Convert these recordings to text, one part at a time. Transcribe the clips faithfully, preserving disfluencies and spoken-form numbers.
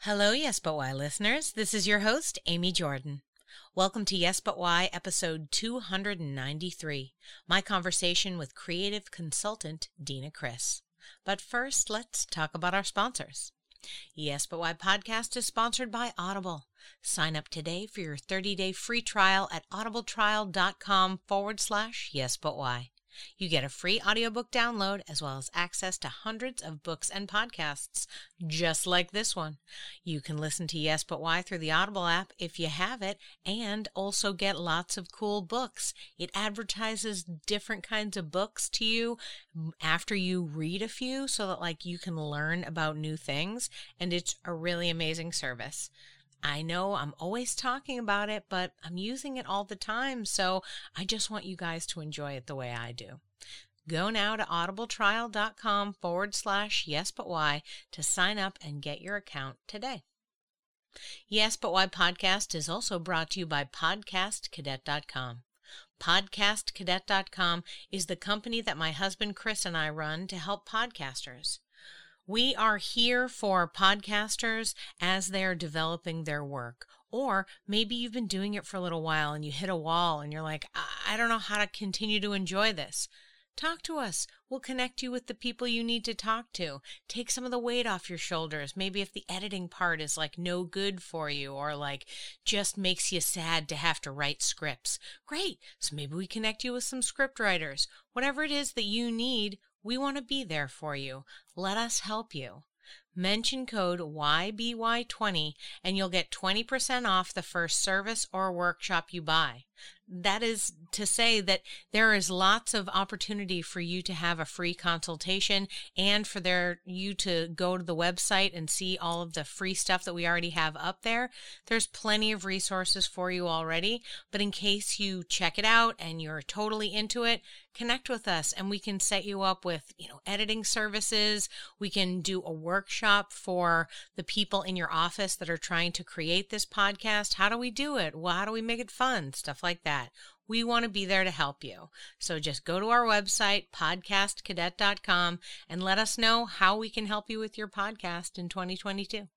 Hello, Yes But Why listeners. This is your host, Amy Jordan. Welcome to Yes But Why, episode two hundred ninety-three, my conversation with creative consultant Dina Criss. But first, let's talk about our sponsors. Yes But Why podcast is sponsored by Audible. Sign up today for your thirty-day free trial at audibletrial.com forward slash Yes But Why. You get a free audiobook download as well as access to hundreds of books and podcasts, just like this one. You can listen to Yes But Why through the Audible app if you have it, and also get lots of cool books. It advertises different kinds of books to you after you read a few so that like you can learn about new things, and it's a really amazing service. I know I'm always talking about it, but I'm using it all the time, so I just want you guys to enjoy it the way I do. Go now to audibletrial.com forward slash Yes But Why to sign up and get your account today. Yes But Why podcast is also brought to you by podcast cadet dot com. podcast cadet dot com is the company that my husband Chris and I run to help podcasters. We are here for podcasters as they're developing their work. Or maybe you've been doing it for a little while and you hit a wall and you're like, I, I don't know how to continue to enjoy this. Talk to us. We'll connect you with the people you need to talk to. Take some of the weight off your shoulders. Maybe if the editing part is like no good for you or like just makes you sad to have to write scripts. Great. So maybe we connect you with some script writers. Whatever it is that you need, we want to be there for you. Let us help you. Mention code Y B Y twenty and you'll get twenty percent off the first service or workshop you buy. That is to say that there is lots of opportunity for you to have a free consultation and for there you to go to the website and see all of the free stuff that we already have up there. There's plenty of resources for you already, but in case you check it out and you're totally into it, connect with us and we can set you up with, you know, editing services. We can do a workshop for the people in your office that are trying to create this podcast. How do we do it? Well, how do we make it fun? Stuff like that. We want to be there to help you. So just go to our website, podcast cadet dot com, and let us know how we can help you with your podcast in twenty twenty-two.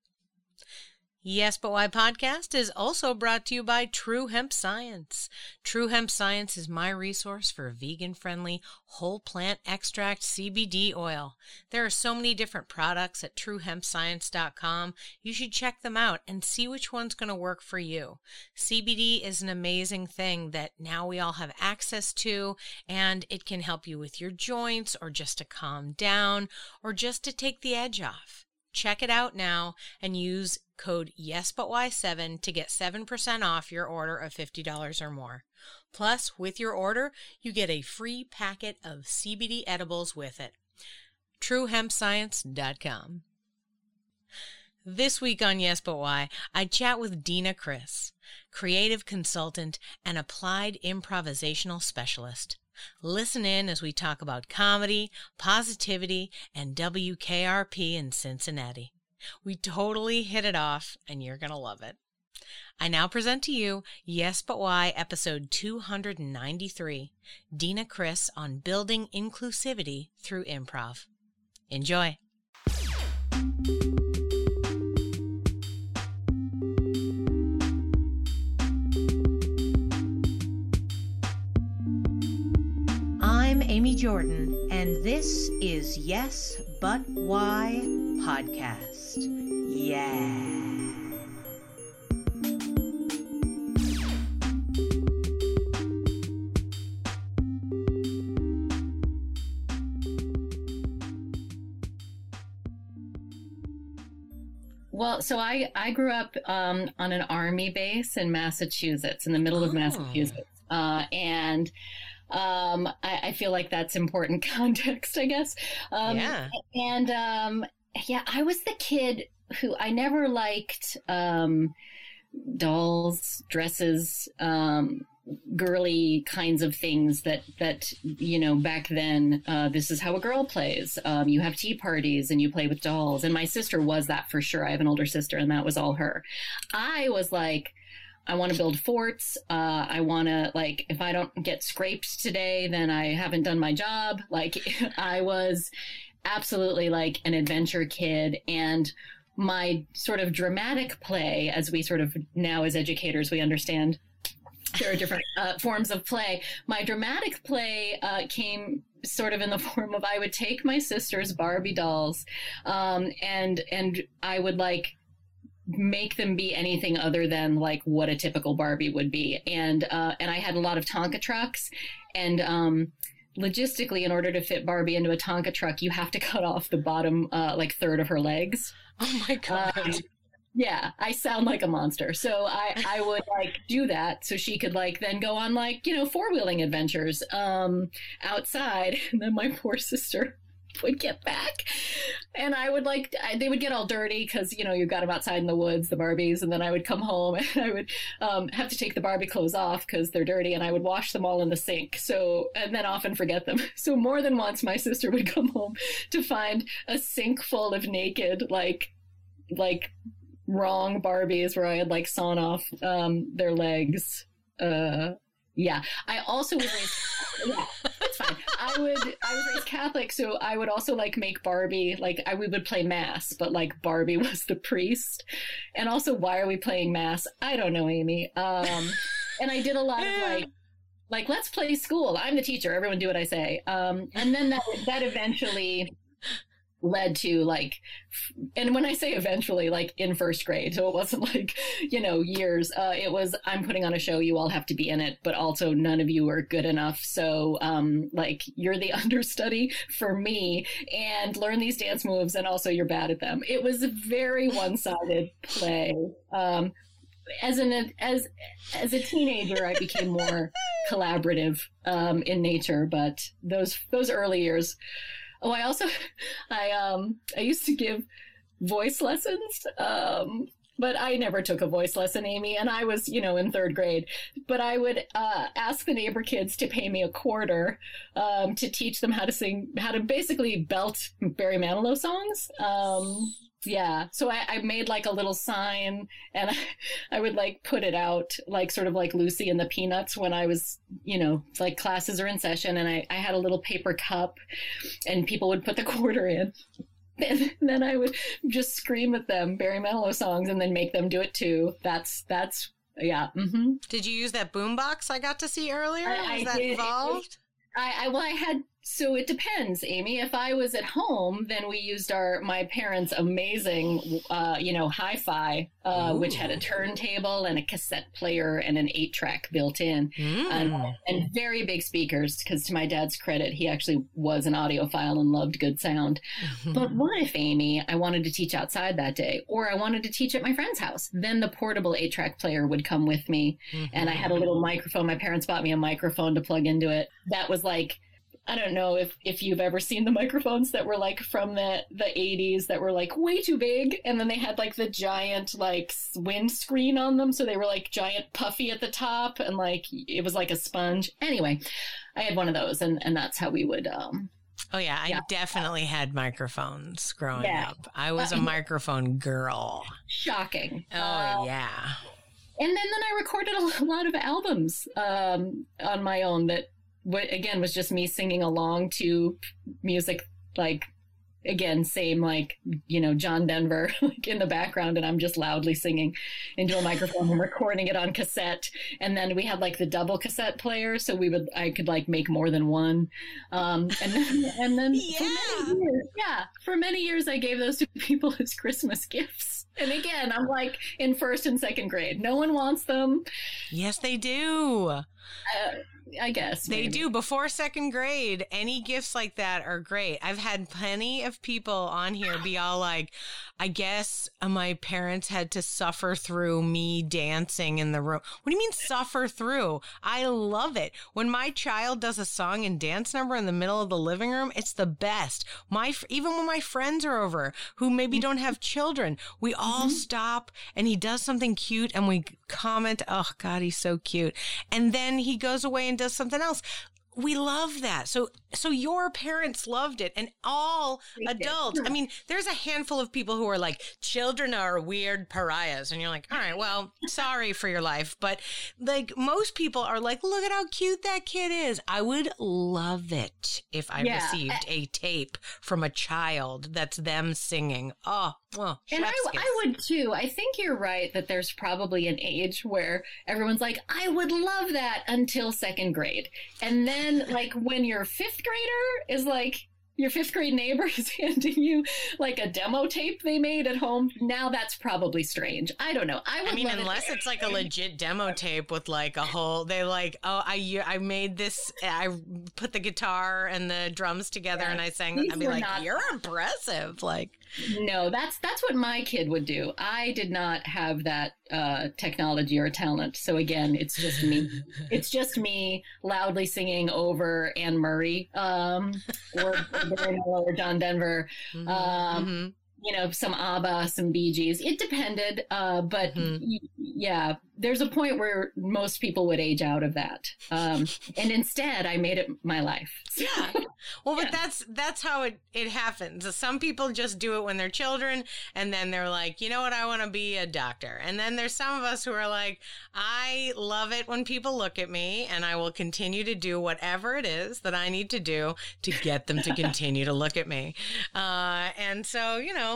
Yes But Why podcast is also brought to you by True Hemp Science. True Hemp Science is my resource for vegan-friendly whole plant extract C B D oil. There are so many different products at true hemp science dot com. You should check them out and see which one's going to work for you. C B D is an amazing thing that now we all have access to, and it can help you with your joints or just to calm down or just to take the edge off. Check it out now and use code Yes But Why seven to get seven percent off your order of fifty dollars or more. Plus, with your order, you get a free packet of C B D edibles with it. true hemp science dot com. This week on Yes But Why, I chat with Dina Criss, creative consultant and applied improvisational specialist. Listen in as we talk about comedy, positivity, and W K R P in Cincinnati. We totally hit it off, and you're going to love it. I now present to you Yes But Why, episode two hundred ninety-three, Dina Criss on building inclusivity through improv. Enjoy. I'm Amy Jordan, and this is Yes But Why podcast. Yeah. Well, so I, I grew up um, on an army base in Massachusetts, in the middle of Oh. Massachusetts. Uh, and um, I, I feel like that's important context, I guess. Um, Yeah. And um, yeah, I was the kid who I never liked um, dolls, dresses, um, girly kinds of things that, that, you know, back then, uh, this is how a girl plays. Um, you have tea parties and you play with dolls. And my sister was that for sure. I have an older sister and that was all her. I was like, I want to build forts. Uh, I want to, like, if I don't get scraped today, then I haven't done my job. Like, I was absolutely like an adventure kid. And my sort of dramatic play, as we sort of now as educators, we understand there are different uh, forms of play. My dramatic play uh, came sort of in the form of I would take my sister's Barbie dolls um, and and I would like make them be anything other than like what a typical Barbie would be. And uh, and I had a lot of Tonka trucks. And um, logistically, in order to fit Barbie into a Tonka truck, you have to cut off the bottom uh, like third of her legs. Oh my God. Um, Yeah, I sound like a monster. So I, I would like do that so she could like then go on like, you know, four-wheeling adventures um, outside. And then my poor sister would get back and I would like, I, they would get all dirty because, you know, you got them outside in the woods, the Barbies. And then I would come home and I would um, have to take the Barbie clothes off because they're dirty and I would wash them all in the sink. So, and then often forget them. So more than once, my sister would come home to find a sink full of naked, like, like, wrong Barbies where I had like sawn off um, their legs. Uh, yeah, I also was raised. Yeah, it's fine. I would. I was raised Catholic, so I would also like make Barbie. Like I we would play mass, but like Barbie was the priest. And also, why are we playing mass? I don't know, Amy. Um, and I did a lot of like. Like, let's play school. I'm the teacher. Everyone do what I say. Um, and then that that eventually led to like, and when I say eventually, like in first grade, so it wasn't like, you know, years, uh, it was, I'm putting on a show, you all have to be in it, but also none of you are good enough. So, um, like you're the understudy for me and learn these dance moves. And also you're bad at them. It was a very one-sided play. Um, as an, as, as a teenager, I became more collaborative, um, in nature, but those, those early years. Oh, I also, I um, I used to give voice lessons, um, but I never took a voice lesson, Amy, and I was, you know, in third grade. But I would uh, ask the neighbor kids to pay me a quarter um, to teach them how to sing, how to basically belt Barry Manilow songs. Um, yeah, so I, I made like a little sign and I, I would like put it out like sort of like Lucy and the Peanuts when I was, you know, like classes are in session and I, I had a little paper cup and people would put the quarter in. And then I would just scream at them Barry Manilow songs and then make them do it too. That's, that's, yeah. Mm-hmm. Did you use that boombox I got to see earlier? I, Was I that did. involved? I, I, well, I had, so it depends, Amy. If I was at home, then we used our, my parents' amazing, uh, you know, hi-fi, uh, which had a turntable and a cassette player and an eight track built in Mm. and, and very big speakers. Cause to my dad's credit, he actually was an audiophile and loved good sound. Mm-hmm. But what if, Amy, I wanted to teach outside that day or I wanted to teach at my friend's house? Then the portable eight track player would come with me. Mm-hmm. And I had a little microphone. My parents bought me a microphone to plug into it. That was like, I don't know if, if you've ever seen the microphones that were like from the, the eighties that were like way too big. And then they had like the giant like windscreen on them. So they were like giant puffy at the top and like it was like a sponge. Anyway, I had one of those and, and that's how we would. Um, oh, yeah. I yeah. definitely had microphones growing yeah. up. I was a microphone girl. Shocking. Oh, uh, yeah. And then, then I recorded a lot of albums um, on my own that, what again was just me singing along to music, like again same like you know John Denver like in the background and I'm just loudly singing into a microphone and recording it on cassette. And then we had like the double cassette player, so we would I could like make more than one. Um, and then and then yeah. for many years, yeah, for many years I gave those to people as Christmas gifts. And again, I'm like in first and second grade. No one wants them. Yes, they do. Uh, I guess they maybe. do. Before second grade, any gifts like that are great. I've had plenty of people on here be all like, I guess my parents had to suffer through me dancing in the room. What do you mean suffer through? I love it. When my child does a song and dance number in the middle of the living room, it's the best. My, even when my friends are over who maybe don't have children, we all mm-hmm. stop and he does something cute and we comment, oh God, he's so cute. And then he goes away and does something else. we love that. So, so your parents loved it, and all Thank adults. you. I mean, there's a handful of people who are like, children are weird pariahs. And you're like, all right, well, sorry for your life. But like most people are like, look at how cute that kid is. I would love it if I Yeah. received a tape from a child that's them singing. Oh, well, And I, chef's kiss. I would too. I think you're right that there's probably an age where everyone's like, I would love that until second grade. And then, like, when your fifth grader is like, your fifth grade neighbor is handing you like a demo tape they made at home. Now that's probably strange. I don't know. I would I mean, love unless it. it's like a legit demo tape with like a whole, they like, oh, I I made this, I put the guitar and the drums together Yeah. and I sang. These I'd be were like, not- you're impressive. Like, No, that's that's what my kid would do. I did not have that uh, technology or talent. So again, it's just me. It's just me loudly singing over Anne Murray um, or, or John Denver. mhm, Um, mhm. You know, some ABBA, some Bee Gees. It depended, uh, but Mhm. y- yeah, there's a point where most people would age out of that. Um, and instead, I made it my life. Yeah. Well, but Yeah. that's that's how it, it happens. Some people just do it when they're children, and then they're like, you know what, I want to be a doctor. And then there's some of us who are like, I love it when people look at me, and I will continue to do whatever it is that I need to do to get them to continue to look at me. Uh, and so, you know,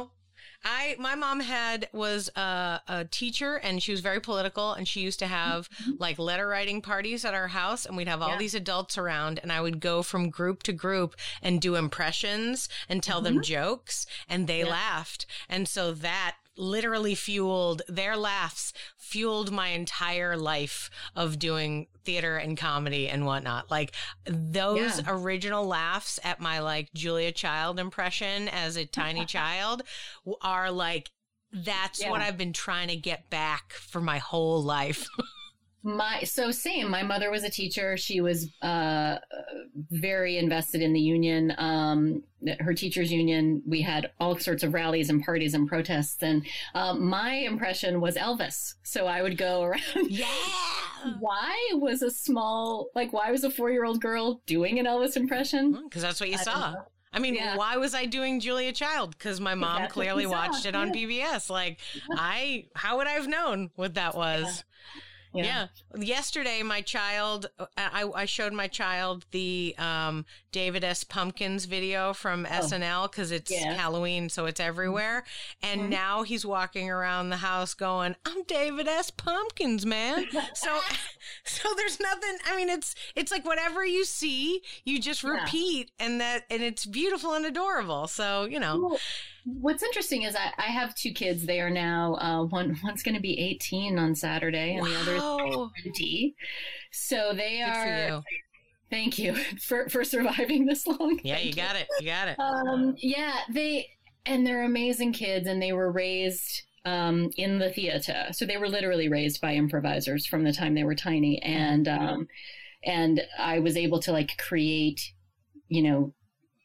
I my mom had was a, a teacher, and she was very political, and she used to have like letter writing parties at our house, and we'd have all Yeah. these adults around, and I would go from group to group and do impressions and tell them jokes, and they Yeah. laughed. And so that literally fueled their laughs, fueled my entire life of doing theater and comedy and whatnot. Like those Yeah. original laughs at my like Julia Child impression as a tiny child w- are like, that's Yeah. what I've been trying to get back for my whole life. My so same. My mother was a teacher. She was uh, very invested in the union, um, her teachers' union. We had all sorts of rallies and parties and protests. And um, my impression was Elvis. So I would go around. Yeah. Why was a small like why was a four year old girl doing an Elvis impression? Because that's what you I don't saw. know. I mean, Yeah. why was I doing Julia Child? Because my mom that's what clearly you saw, watched it on yeah. P B S. Like, I, how would I have known what that was? Yeah. Yesterday, my child, I, I showed my child the um, David S. Pumpkins video from S N L because it's Yeah. Halloween, so it's everywhere. And Mhm. now he's walking around the house going, I'm David S. Pumpkins, man. so, so there's nothing, I mean, it's, it's like whatever you see, you just Yeah. repeat, and that, and it's beautiful and adorable. So, you know. Well, what's interesting is I, I have two kids. They are now uh, one one's going to be eighteen on Saturday, and the other is Wow. twenty. So they Good are. for you. Thank you for for surviving this long. Yeah, Thank you got it. You got it. Um, yeah, they and they're amazing kids, and they were raised um, in the theater. So they were literally raised by improvisers from the time they were tiny, and um, and I was able to like create, you know,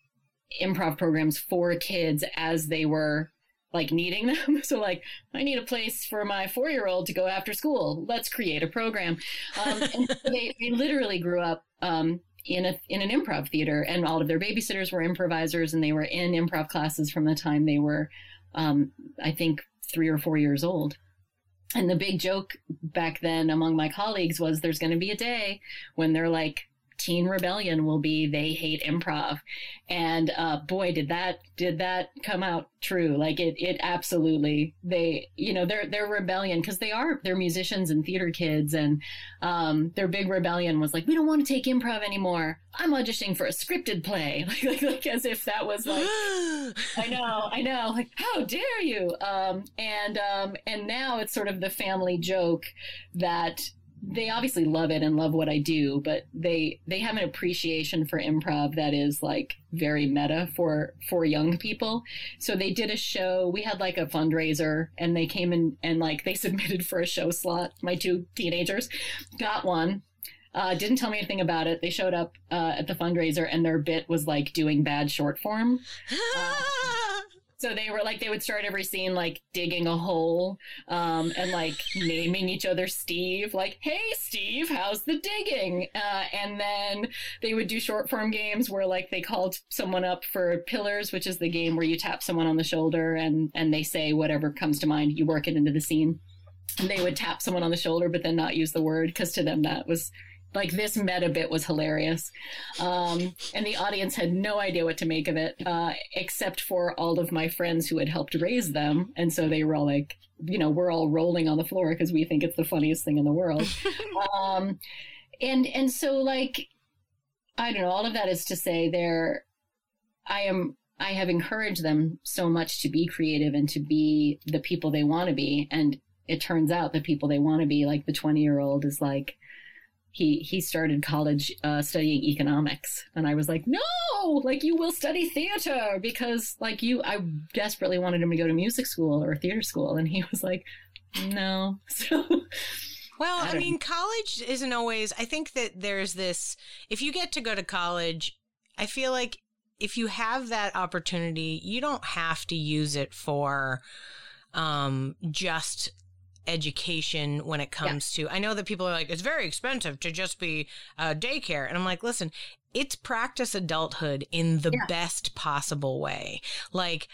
improv programs for kids as they were like needing them. So like, I need a place for my four-year-old to go after school. Let's create a program. Um, and so they, they literally grew up um, in a in an improv theater, and all of their babysitters were improvisers, and they were in improv classes from the time they were, um, I think, three or four years old. And the big joke back then among my colleagues was there's going to be a day when they're like, teen rebellion will be they hate improv. And uh boy did that did that come out true. Like it it absolutely, they, you know, their their rebellion, because they are they're musicians and theater kids, and um their big rebellion was like, we don't want to take improv anymore. I'm auditioning for a scripted play. like like, like as if that was like I know, I know. Like, how dare you? Um, and um, and now it's sort of the family joke that they obviously love it and love what I do, but they they have an appreciation for improv that is like very meta for for young people. So they did a show. We had like a fundraiser, and they came in and like they submitted for a show slot. My two teenagers got one. Uh, didn't tell me anything about it. They showed up uh, at the fundraiser, and their bit was like doing bad short form. So they were like, they would start every scene like digging a hole um, and like naming each other Steve, like, hey, Steve, how's the digging? Uh, and then they would do short form games where like they called someone up for Pillars, which is the game where you tap someone on the shoulder and, and they say whatever comes to mind, you work it into the scene. And they would tap someone on the shoulder, but then not use the word because to them that was like this meta bit was hilarious. Um, and the audience had no idea what to make of it, uh, except for all of my friends who had helped raise them. And so they were all like, you know, we're all rolling on the floor because we think it's the funniest thing in the world. um, and, and so like, I don't know, all of that is to say there, I am, I have encouraged them so much to be creative and to be the people they want to be. And it turns out the people they want to be, like the twenty year old is like, He he started college uh, studying economics. And I was like, no, like you will study theater because like you, I desperately wanted him to go to music school or theater school. And he was like, no. So, well, I, I mean, college isn't always, I think that there's this, if you get to go to college, I feel like if you have that opportunity, you don't have to use it for um, just education when it comes yeah. to, I know that people are like, it's very expensive to just be uh, daycare. And I'm like, listen, it's practice adulthood in the yeah. best possible way. Like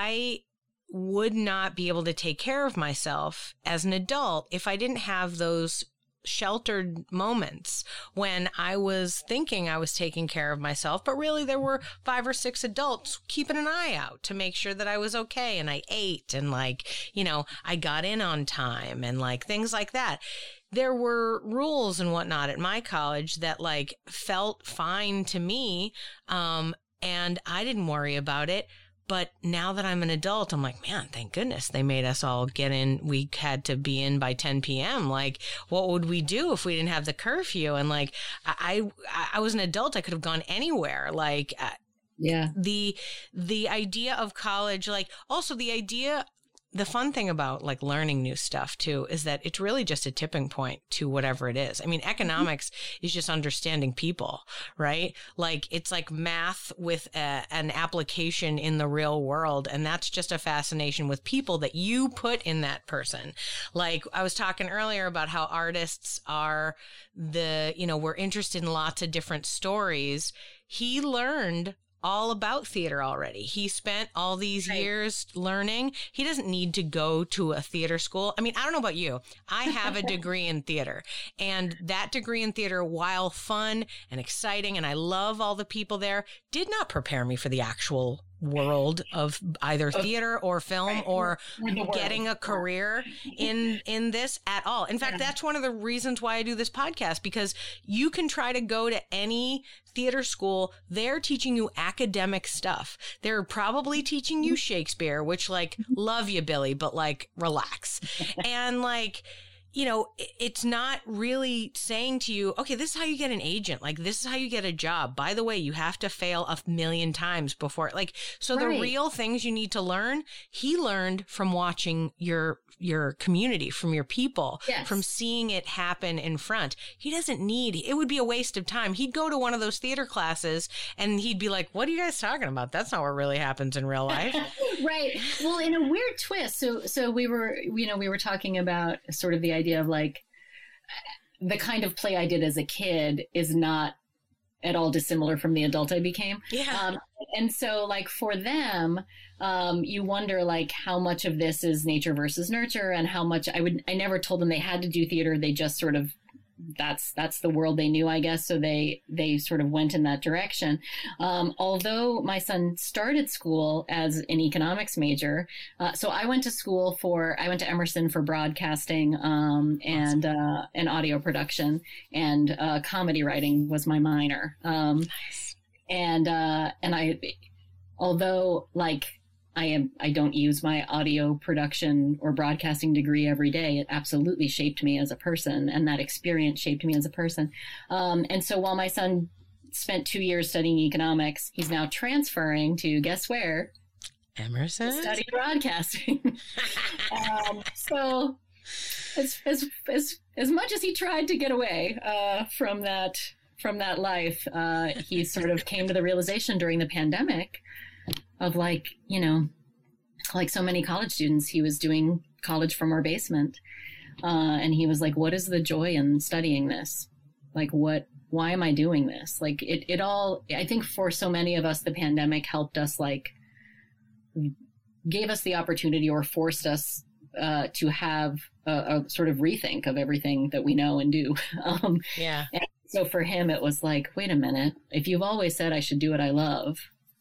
I would not be able to take care of myself as an adult if I didn't have those sheltered moments when I was thinking I was taking care of myself, but really there were five or six adults keeping an eye out to make sure that I was okay and I ate and like, you know, I got in on time and like things like that. There were rules and whatnot at my college that like felt fine to me. Um, and I didn't worry about it. But now that I'm an adult, I'm like, man, thank goodness they made us all get in. We had to be in by ten p.m. Like, what would we do if we didn't have the curfew? And like, I, I, I was an adult. I could have gone anywhere. Like, yeah, the, the idea of college, like also the idea, the fun thing about like learning new stuff too, is that it's really just a tipping point to whatever it is. I mean, economics mm-hmm. is just understanding people, right? Like it's like math with a, an application in the real world. And that's just a fascination with people that you put in that person. Like I was talking earlier about how artists are the, you know, we're interested in lots of different stories. He learned all about theater already. He spent all these right. years learning. He doesn't need to go to a theater school. I mean, I don't know about you. I have a degree in theater, and that degree in theater, while fun and exciting, and I love all the people there, did not prepare me for the actual world of either theater or film right. or getting a career in in this at all. In fact, yeah. that's one of the reasons why I do this podcast, because you can try to go to any theater school. They're teaching you academic stuff. They're probably teaching you Shakespeare, which like, love you, Billy, but like, relax. And like, you know, it's not really saying to you, okay, this is how you get an agent. Like, this is how you get a job. By the way, you have to fail a million times before, like, so right. the real things you need to learn, he learned from watching your, your community, from your people, yes. from seeing it happen in front. He doesn't need, it would be a waste of time. He'd go to one of those theater classes and he'd be like, what are you guys talking about? That's not what really happens in real life. Right. Well, in a weird twist. So, so we were, you know, we were talking about sort of the idea of like the kind of play I did as a kid is not at all dissimilar from the adult I became. Yeah. Um, and so like for them, um, you wonder like how much of this is nature versus nurture and how much I would, I never told them they had to do theater. They just sort of, that's, that's the world they knew, I guess. So they, they sort of went in that direction. Um, although my son started school as an economics major. Uh, so I went to school for, I went to Emerson for broadcasting, um, and, uh, and audio production, and, uh, comedy writing was my minor. Um, nice. and, uh, and I, although like, I am, I don't use my audio production or broadcasting degree every day. It absolutely shaped me as a person, and that experience shaped me as a person. Um, and so while my son spent two years studying economics, he's now transferring to, guess where? Emerson? Study broadcasting. um, so as, as, as, as much as he tried to get away, uh, from that, from that life, uh, he sort of came to the realization during the pandemic of like, you know, like so many college students, he was doing college from our basement. Uh, and he was like, what is the joy in studying this? Like, what, why am I doing this? Like it, it all, I think for so many of us, the pandemic helped us, like gave us the opportunity or forced us uh, to have a, a sort of rethink of everything that we know and do. Um, yeah. And so for him, it was like, wait a minute, if you've always said I should do what I love,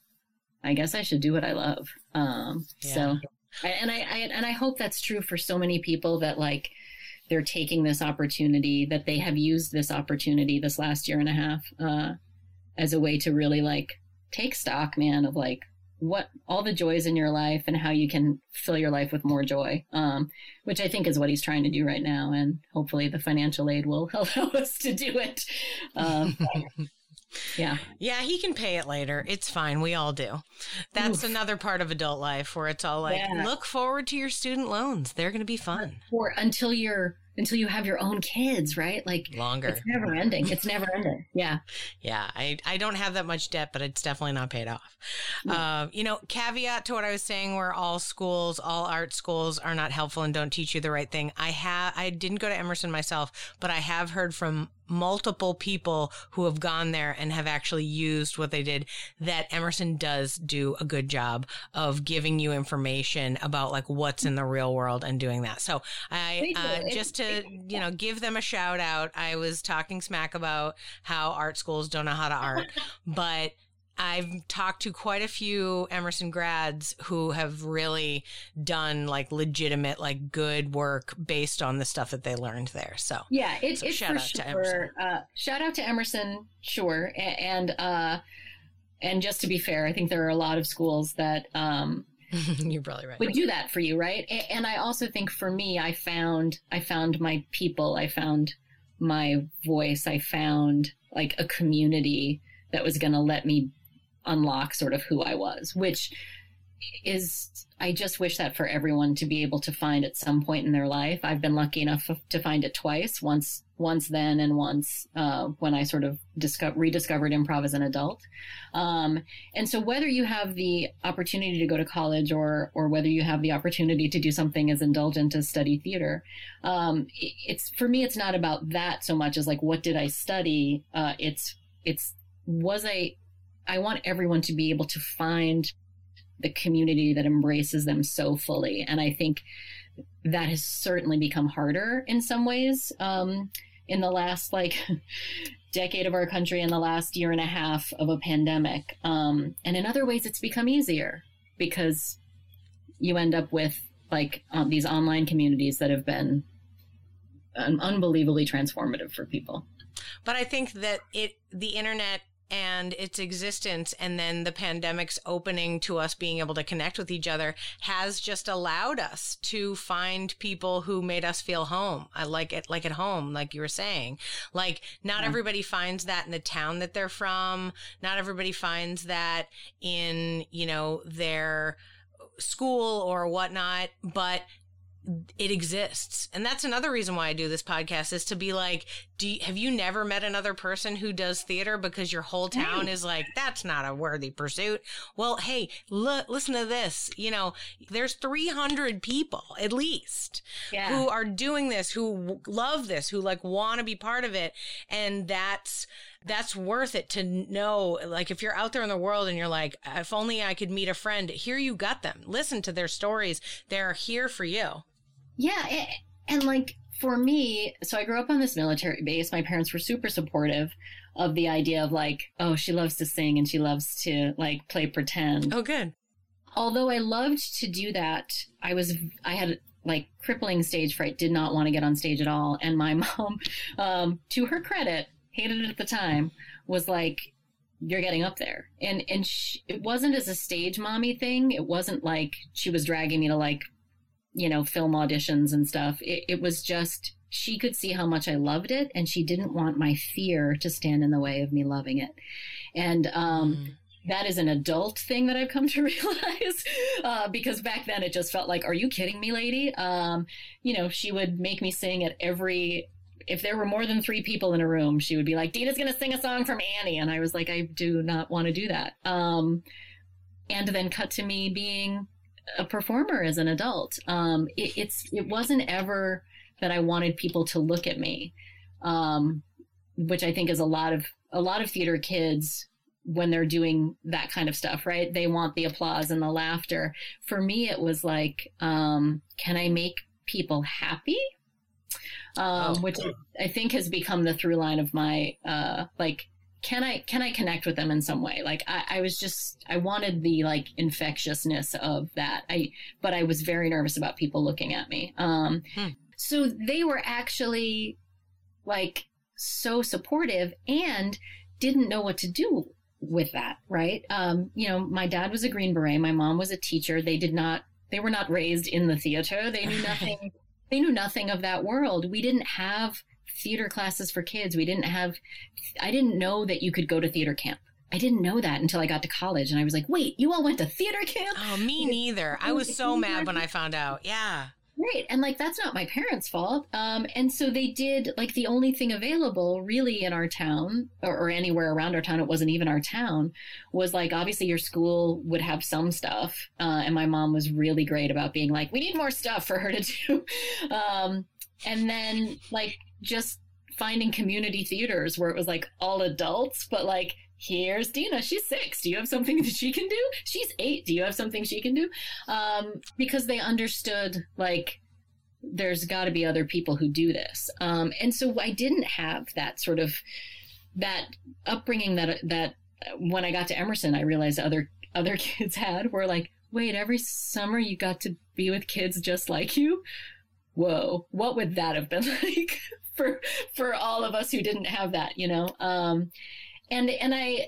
I guess I should do what I love. Um, yeah. So, and I, I, and I hope that's true for so many people, that like, they're taking this opportunity, that they have used this opportunity this last year and a half, uh, as a way to really like take stock, man, of like what all the joys in your life and how you can fill your life with more joy. Um, which I think is what he's trying to do right now. And hopefully the financial aid will allow us to do it. Um, Yeah. Yeah, he can pay it later. It's fine. We all do. That's Oof. Another part of adult life where it's all like, yeah. look forward to your student loans. They're going to be fun. Or until you're until you have your own kids, right? Like longer. It's never ending. It's never ending. Yeah. Yeah. I, I don't have that much debt, but it's definitely not paid off. Yeah. Uh, you know, caveat to what I was saying, where all schools, all art schools are not helpful and don't teach you the right thing. I have, I didn't go to Emerson myself, but I have heard from multiple people who have gone there and have actually used what they did, that Emerson does do a good job of giving you information about like what's in the real world and doing that. So I, uh, just to, you know, give them a shout out, I was talking smack about how art schools don't know how to art, but I've talked to quite a few Emerson grads who have really done like legitimate, like good work based on the stuff that they learned there. So yeah, it's, so it's shout for out sure. to Emerson. Uh, shout out to Emerson, sure. And, uh, and just to be fair, I think there are a lot of schools that, um, you're probably right, would do that for you. Right. And I also think for me, I found, I found my people, I found my voice, I found like a community that was going to let me unlock sort of who I was, which is, I just wish that for everyone to be able to find at some point in their life. I've been lucky enough to find it twice, once, once then and once uh, when I sort of discover, rediscovered improv as an adult. Um, and so whether you have the opportunity to go to college or, or whether you have the opportunity to do something as indulgent as study theater, um, it's, for me, it's not about that so much as like, what did I study? Uh, it's, it's, was I, I want everyone to be able to find the community that embraces them so fully. And I think that has certainly become harder in some ways um, in the last like decade of our country, in the last year and a half of a pandemic. Um, and in other ways, it's become easier because you end up with like um, these online communities that have been um, unbelievably transformative for people. But I think that it, the internet and its existence, and then the pandemic's opening to us being able to connect with each other, has just allowed us to find people who made us feel home. I like it, like at home, like you were saying. Like, not yeah. everybody finds that in the town that they're from. Not everybody finds that in, you know, their school or whatnot, but it exists. And that's another reason why I do this podcast, is to be like, do you, have you never met another person who does theater because your whole town is like, that's not a worthy pursuit? Well, hey, look, listen to this. You know, there's three hundred people at least yeah. who are doing this, who love this, who like want to be part of it. And that's, that's worth it to know. Like, if you're out there in the world and you're like, if only I could meet a friend, here you got them. Listen to their stories. They're here for you. Yeah. And like for me, so I grew up on this military base. My parents were super supportive of the idea of like, oh, she loves to sing and she loves to like play pretend. Oh, good. Although I loved to do that, I was, I had like crippling stage fright, did not want to get on stage at all. And my mom, um, to her credit, hated it at the time, was like, you're getting up there. And, and she, it wasn't as a stage mommy thing. It wasn't like she was dragging me to like, you know, film auditions and stuff. It, it was just, she could see how much I loved it, and she didn't want my fear to stand in the way of me loving it. And, um, mm. that is an adult thing that I've come to realize, uh, because back then it just felt like, are you kidding me, lady? Um, you know, she would make me sing at every, if there were more than three people in a room, she would be like, Dina's going to sing a song from Annie. And I was like, I do not want to do that. Um, and then cut to me being a performer as an adult. Um, it, it's it wasn't ever that I wanted people to look at me, um, which I think is a lot of a lot of theater kids when they're doing that kind of stuff, right? They want the applause and the laughter. For me, it was like, um, can I make people happy? Um, oh. Which I think has become the through line of my, uh, like, can I, can I connect with them in some way? Like I, I was just, I wanted the like infectiousness of that. I, but I was very nervous about people looking at me. Um, hmm. So they were actually like so supportive and didn't know what to do with that. Right. Um, you know, my dad was a Green Beret. My mom was a teacher. They did not, they were not raised in the theater. They knew nothing. They knew nothing of that world. We didn't have theater classes for kids. We didn't have, I didn't know that you could go to theater camp. I didn't know that until I got to college. And I was like, wait, you all went to theater camp? Oh, me neither. I was so mad when I found out. Yeah. Right. And like, that's not my parents' fault. Um, and so they did like the only thing available really in our town or, or anywhere around our town. It wasn't even our town, was like, obviously your school would have some stuff. Uh, and my mom was really great about being like, we need more stuff for her to do. um, and then like just finding community theaters where it was like all adults, but like, here's Dina. She's six. Do you have something that she can do? She's eight. Do you have something she can do? Um, because they understood, like, there's got to be other people who do this. Um, and so I didn't have that sort of, that upbringing that, that when I got to Emerson, I realized other, other kids had, were like, wait, every summer you got to be with kids just like you? Whoa, what would that have been like for, for all of us who didn't have that, you know? Um, And and I,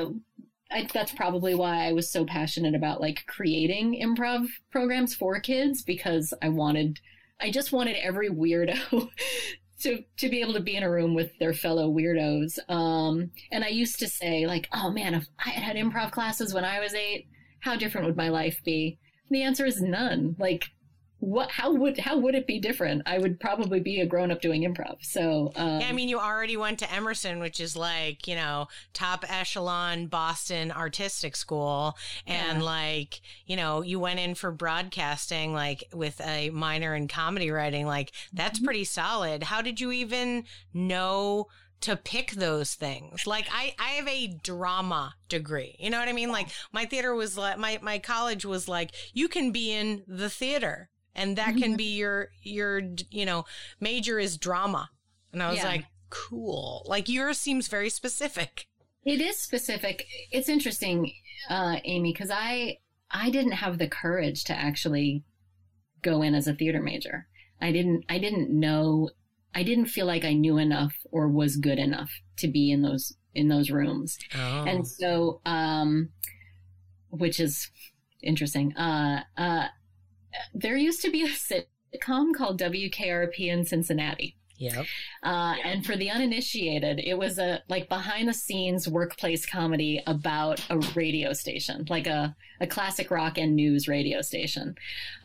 I, that's probably why I was so passionate about like creating improv programs for kids, because I wanted, I just wanted every weirdo to to be able to be in a room with their fellow weirdos. Um, and I used to say like, oh man, if I had had improv classes when I was eight, how different would my life be? And the answer is none. Like, what? How would how would it be different? I would probably be a grown up doing improv. So um, yeah, I mean, you already went to Emerson, which is like, you know, top echelon Boston artistic school, and yeah. like, you know, you went in for broadcasting, like with a minor in comedy writing. Like that's mm-hmm. pretty solid. How did you even know to pick those things? Like I, I have a drama degree. You know what I mean? Like my theater was like, my, my college was like, you can be in the theater. And that can be your, your, you know, major is drama. And I was yeah. like, cool. Like yours seems very specific. It is specific. It's interesting, uh, Amy, because I, I didn't have the courage to actually go in as a theater major. I didn't, I didn't know, I didn't feel like I knew enough or was good enough to be in those, in those rooms. Oh. And so, um, which is interesting. Uh, uh, There used to be a sitcom called W K R P in Cincinnati. Yep. Uh, and for the uninitiated, it was a like behind the scenes workplace comedy about a radio station, like a, a classic rock and news radio station,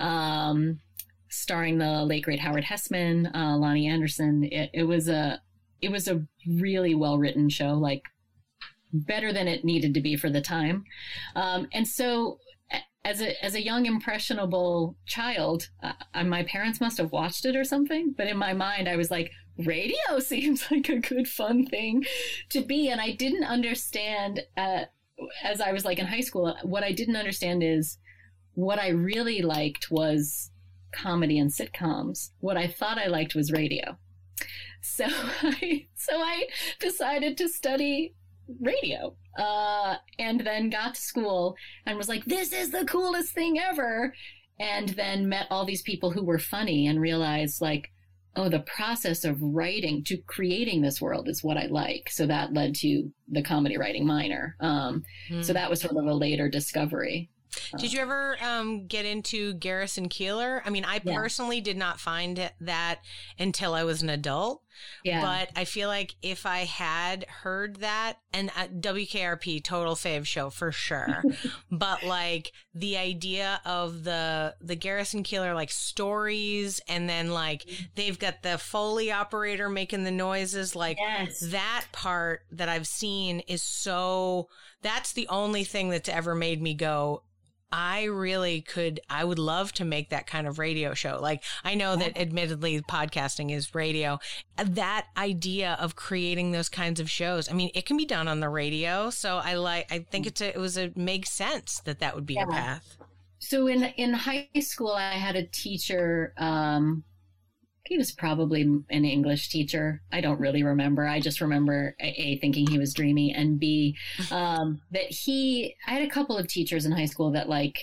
um, starring the late great Howard Hessman, uh, Lonnie Anderson. It, it was a it was a really well written show, like better than it needed to be for the time. Um, and so. As a as a young impressionable child, uh, my parents must have watched it or something. But in my mind, I was like, radio seems like a good fun thing to be. And I didn't understand uh, as I was like in high school. What I didn't understand is what I really liked was comedy and sitcoms. What I thought I liked was radio. So I so I decided to study radio. Uh, and then got to school and was like, this is the coolest thing ever. And then met all these people who were funny and realized like, oh, the process of writing to creating this world is what I like. So that led to the comedy writing minor. Um, mm. So that was sort of a later discovery. Did you ever um, get into Garrison Keillor? I mean, I yeah. personally did not find it, that until I was an adult. Yeah. But I feel like if I had heard that, and uh, W K R P, total fave show for sure. But like the idea of the the Garrison Keillor like stories, and then like they've got the Foley operator making the noises, like yes. that part that I've seen is so. That's the only thing that's ever made me go, I really could, I would love to make that kind of radio show. Like, I know that admittedly podcasting is radio. That idea of creating those kinds of shows, I mean, it can be done on the radio. So I like, I think it's a, it was a, makes sense that that would be yeah. a path. So in, in high school, I had a teacher, um, he was probably an English teacher. I don't really remember. I just remember A, thinking he was dreamy, and B, um, that he, I had a couple of teachers in high school that like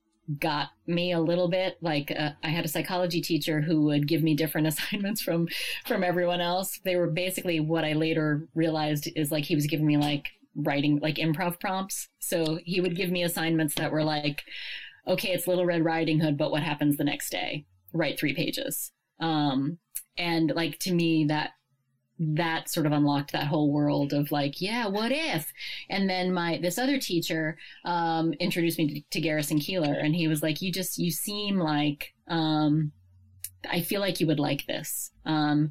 got me a little bit. Like uh, I had a psychology teacher who would give me different assignments from, from everyone else. They were basically what I later realized is like, he was giving me like writing, like improv prompts. So he would give me assignments that were like, okay, it's Little Red Riding Hood, but what happens the next day? Write three pages. Um, and like, to me, that, that sort of unlocked that whole world of like, yeah, what if? And then my, this other teacher, um, introduced me to, to Garrison Keillor, and he was like, you just, you seem like, um, I feel like you would like this. Um,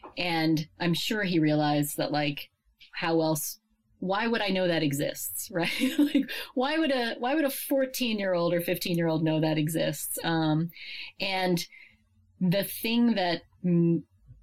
and I'm sure he realized that like, how else, why would I know that exists? Right? Like, why would a, why would a fourteen year old or fifteen year old know that exists? Um, and the thing that mm,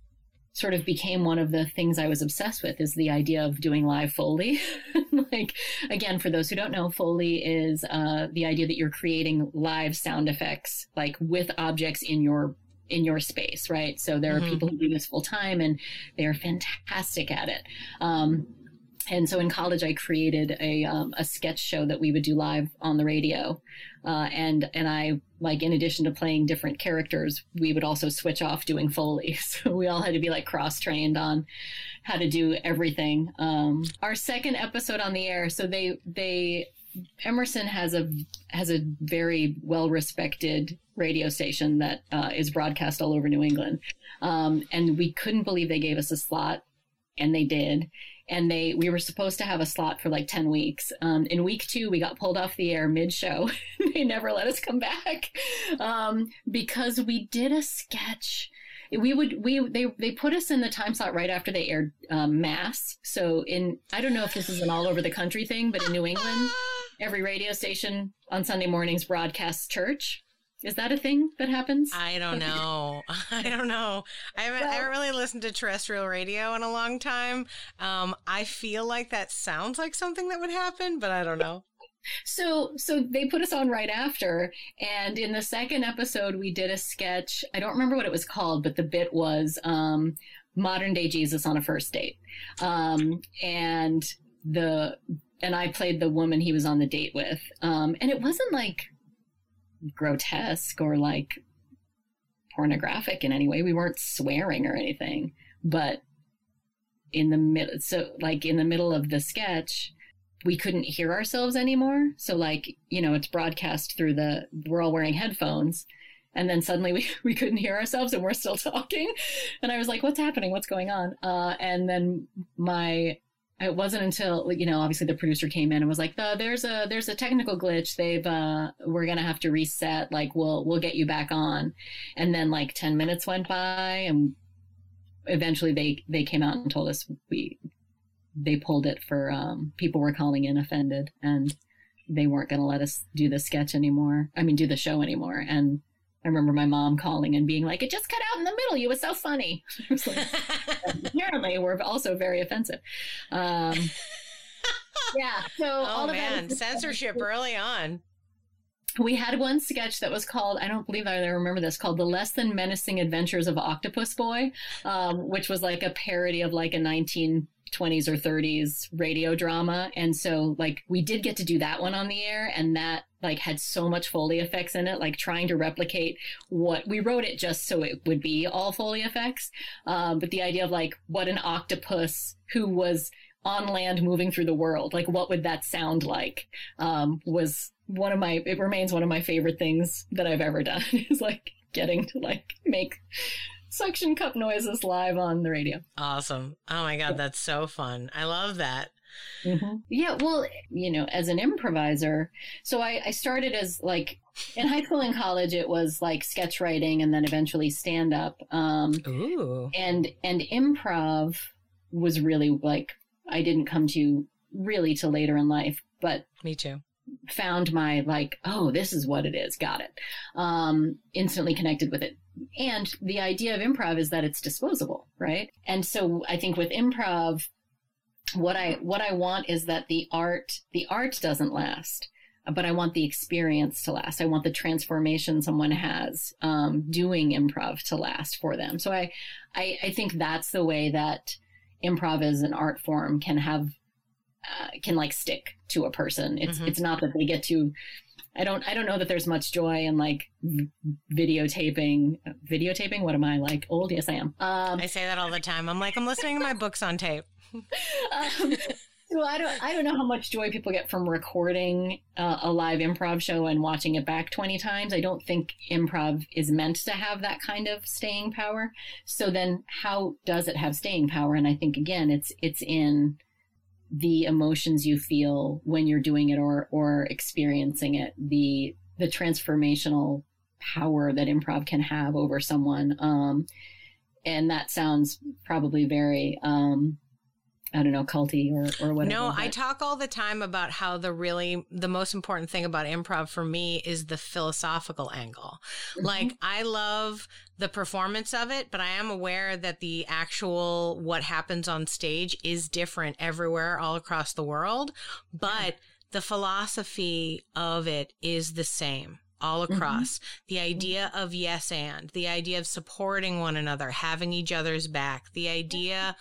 sort of became one of the things I was obsessed with is the idea of doing live Foley. Like, again, for those who don't know, Foley is uh, the idea that you're creating live sound effects, like with objects in your in your space, right? So there mm-hmm. are people who do this full time, and they are fantastic at it. Um, And so in college, I created a um, a sketch show that we would do live on the radio. Uh, and and I, like, in addition to playing different characters, we would also switch off doing Foley. So we all had to be, like, cross-trained on how to do everything. Um, our second episode on the air, so they they Emerson has a has a very well-respected radio station that uh, is broadcast all over New England. Um, and we couldn't believe they gave us a slot, and they did. And they, we were supposed to have a slot for like ten weeks. Um, in week two, we got pulled off the air mid-show. They never let us come back um, because we did a sketch. We would, we, they, they put us in the time slot right after they aired um, Mass. So in, I don't know if this is an all over the country thing, but in New England, every radio station on Sunday mornings broadcasts church. Is that a thing that happens? I don't know. I don't know. I haven't, well, I haven't really listened to terrestrial radio in a long time. Um, I feel like that sounds like something that would happen, but I don't know. So, so they put us on right after. And in the second episode, we did a sketch. I don't remember what it was called, but the bit was um, modern day Jesus on a first date. Um, and the, and I played the woman he was on the date with. Um, and it wasn't like grotesque or like pornographic in any way. We weren't swearing or anything, but in the middle, so like in the middle of the sketch, we couldn't hear ourselves anymore. So like, you know, it's broadcast through the, we're all wearing headphones, and then suddenly we, we couldn't hear ourselves and we're still talking. And I was like, what's happening? What's going on? Uh, and then my, it wasn't until, you know, obviously the producer came in and was like, the, there's a, there's a technical glitch. They've, uh, we're going to have to reset. Like, we'll, we'll get you back on. And then like ten minutes went by, and eventually they, they came out and told us we, they pulled it for, um, people were calling in offended, and they weren't going to let us do the sketch anymore. I mean, do the show anymore. And I remember my mom calling and being like, it just cut out in the middle. You were so funny. I was like, apparently we're also very offensive. Um, yeah. So oh, all of man. that Censorship early on. We had one sketch that was called, I don't believe I remember this, called The Less Than Menacing Adventures of Octopus Boy, um, which was like a parody of like a nineteen twenties or thirties radio drama. And so like we did get to do that one on the air, and that like had so much Foley effects in it, like trying to replicate what we wrote it just so it would be all Foley effects. Um, but the idea of like what an octopus who was on land moving through the world, like what would that sound like, um, was one of my, it remains one of my favorite things that I've ever done, is like getting to like make suction cup noises live on the radio. Awesome. Oh my God, that's so fun. I love that. Mm-hmm. Yeah, well, you know, as an improviser, so I, I started as like, in high school and college, it was like sketch writing and then eventually stand up. Um, Ooh. And, and improv was really like, I didn't come to really till later in life, but me too. found my like, oh, this is what it is. Got it. Um, instantly connected with it. And the idea of improv is that it's disposable, right? And so I think with improv, what I what I want is that the art the art doesn't last, but I want the experience to last. I want the transformation someone has um, doing improv to last for them. So I, I I think that's the way that improv as an art form can have uh, can like stick to a person. It's mm-hmm. it's not that they get to. I don't I don't know that there's much joy in like v- videotaping videotaping. What am I, like old? Yes, I am. Um, I say that all the time. I'm like, I'm listening to my books on tape. um, well, I don't I don't know how much joy people get from recording uh, a live improv show and watching it back twenty times. I don't think improv is meant to have that kind of staying power. So then how does it have staying power? And I think, again, it's it's in the emotions you feel when you're doing it or or experiencing it, the the transformational power that improv can have over someone. Um, and that sounds probably very, um, I don't know, culty or, or whatever. No, but. I talk all the time about how the really, the most important thing about improv for me is the philosophical angle. Mm-hmm. Like, I love the performance of it, but I am aware that the actual, what happens on stage is different everywhere, all across the world. But yeah. the philosophy of it is the same all across. Mm-hmm. The idea of yes and, the idea of supporting one another, having each other's back, the idea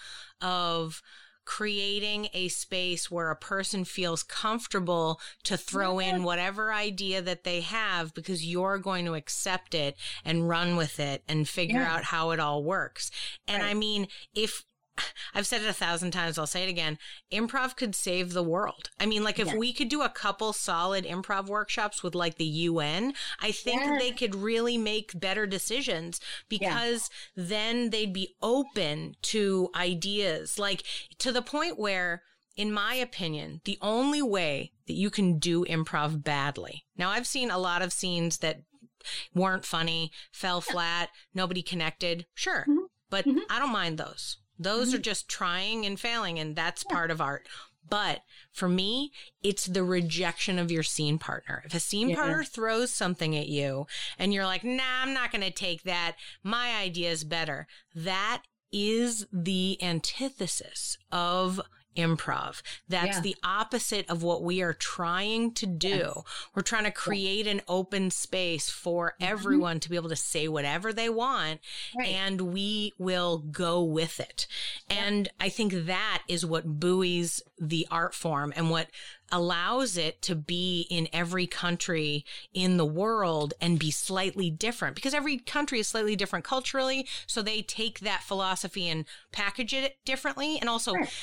of creating a space where a person feels comfortable to throw in whatever idea that they have because you're going to accept it and run with it and figure yeah. out how it all works. And right. I mean, if I've said it a thousand times, I'll say it again. Improv could save the world. I mean, like if yeah. we could do a couple solid improv workshops with like the U N, I think yeah. they could really make better decisions because yeah. then they'd be open to ideas, like to the point where, in my opinion, the only way that you can do improv badly. Now, I've seen a lot of scenes that weren't funny, fell yeah. flat, nobody connected. Sure. Mm-hmm. But mm-hmm. I don't mind those. Those mm-hmm. are just trying and failing, and that's yeah. part of art. But for me, it's the rejection of your scene partner. If a scene yeah. partner throws something at you and you're like, nah, I'm not going to take that. My idea is better. That is the antithesis of improv. That's yeah. the opposite of what we are trying to do. Yes. We're trying to create yeah. an open space for mm-hmm. everyone to be able to say whatever they want, right. and we will go with it. Yeah. And I think that is what buoys the art form and what allows it to be in every country in the world and be slightly different, because every country is slightly different culturally. So they take that philosophy and package it differently. And also right.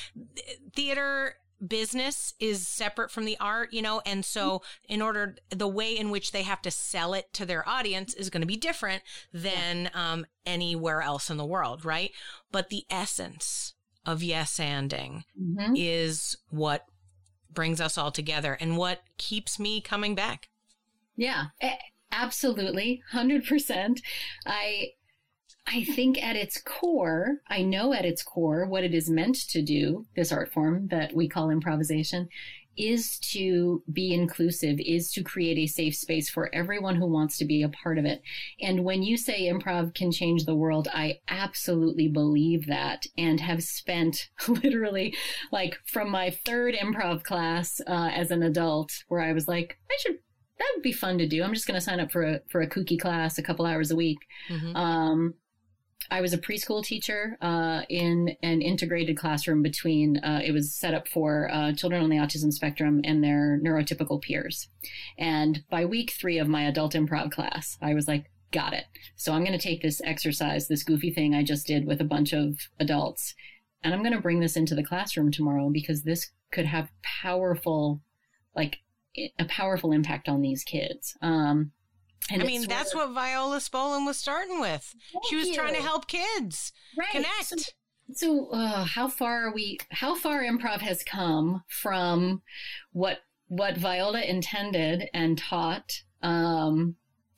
theater business is separate from the art, you know, and so in order, the way in which they have to sell it to their audience is going to be different than yeah. um, anywhere else in the world, right? But the essence of yes-anding mm-hmm. is what brings us all together and what keeps me coming back. Yeah, absolutely. one hundred percent. I, I think at its core, I know at its core what it is meant to do, this art form that we call improvisation, is to be inclusive, is to create a safe space for everyone who wants to be a part of it. And when you say improv can change the world, I absolutely believe that, and have spent literally like from my third improv class uh, as an adult, where I was like, I should, that would be fun to do. I'm just going to sign up for a, for a kooky class a couple hours a week. Mm-hmm. Um, I was a preschool teacher uh, in an integrated classroom between, uh, it was set up for uh, children on the autism spectrum and their neurotypical peers. And by week three of my adult improv class, I was like, got it. So I'm going to take this exercise, this goofy thing I just did with a bunch of adults, and I'm going to bring this into the classroom tomorrow, because this could have powerful, like a powerful impact on these kids. Um, And I mean, that's what Viola Spolin was starting with. Thank she was you. trying to help kids right. connect. So, so uh, how far are we, how far improv has come from what, what Viola intended and taught. Um,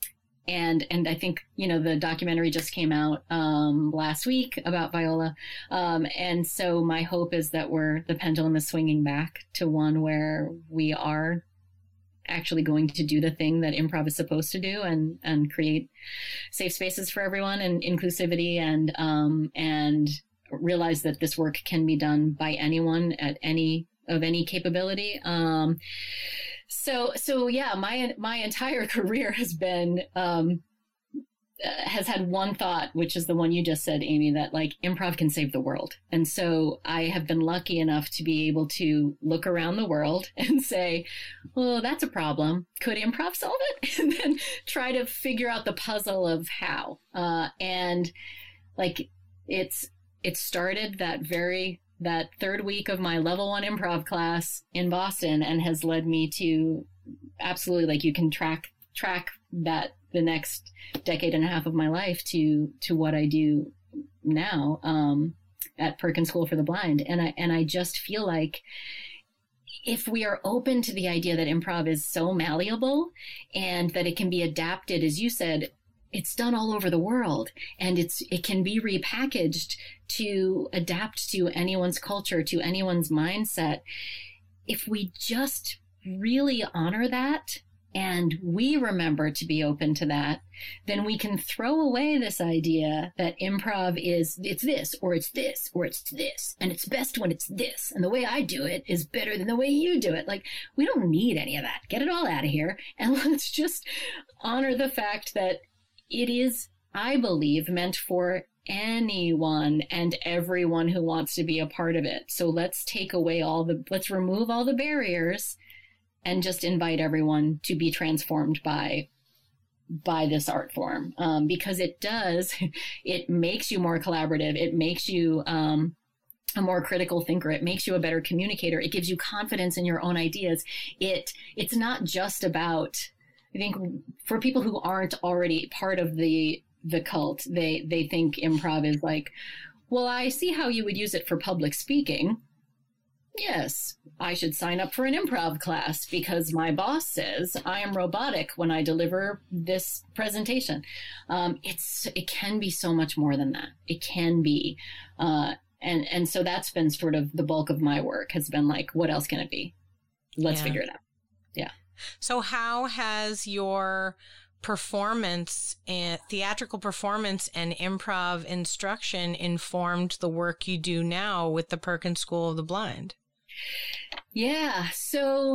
and, and I think, you know, the documentary just came out, um, last week about Viola. Um, and so my hope is that we're, the pendulum is swinging back to one where we are actually going to do the thing that improv is supposed to do, and, and create safe spaces for everyone and inclusivity, and, um, and realize that this work can be done by anyone at any of any capability. Um, so, so yeah, my, my entire career has been, um, has had one thought, which is the one you just said, Amy, that like improv can save the world. And so I have been lucky enough to be able to look around the world and say, well, that's a problem. Could improv solve it? And then try to figure out the puzzle of how. Uh, and like it's, it started that very, that third week of my level one improv class in Boston, and has led me to absolutely, like, you can track, track that the next decade and a half of my life to, to what I do now, um, at Perkins School for the Blind. And I, and I just feel like if we are open to the idea that improv is so malleable and that it can be adapted, as you said, it's done all over the world, and it's, it can be repackaged to adapt to anyone's culture, to anyone's mindset. If we just really honor that, and we remember to be open to that, then we can throw away this idea that improv is, it's this, or it's this, or it's this, and it's best when it's this, and the way I do it is better than the way you do it. Like, we don't need any of that. Get it all out of here, and let's just honor the fact that it is, I believe, meant for anyone and everyone who wants to be a part of it. So let's take away all the, let's remove all the barriers and just invite everyone to be transformed by, by this art form. Um, because it does, it makes you more collaborative. It makes you, um, a more critical thinker. It makes you a better communicator. It gives you confidence in your own ideas. It, it's not just about, I think for people who aren't already part of the, the cult, they, they think improv is like, well, I see how you would use it for public speaking. Yes, I should sign up for an improv class because my boss says I am robotic when I deliver this presentation. Um, it's, it can be so much more than that. It can be. Uh, and, and so that's been sort of the bulk of my work, has been like, what else can it be? Let's yeah. figure it out. Yeah. So how has your performance and theatrical performance and improv instruction informed the work you do now with the Perkins School of the Blind? Yeah. So,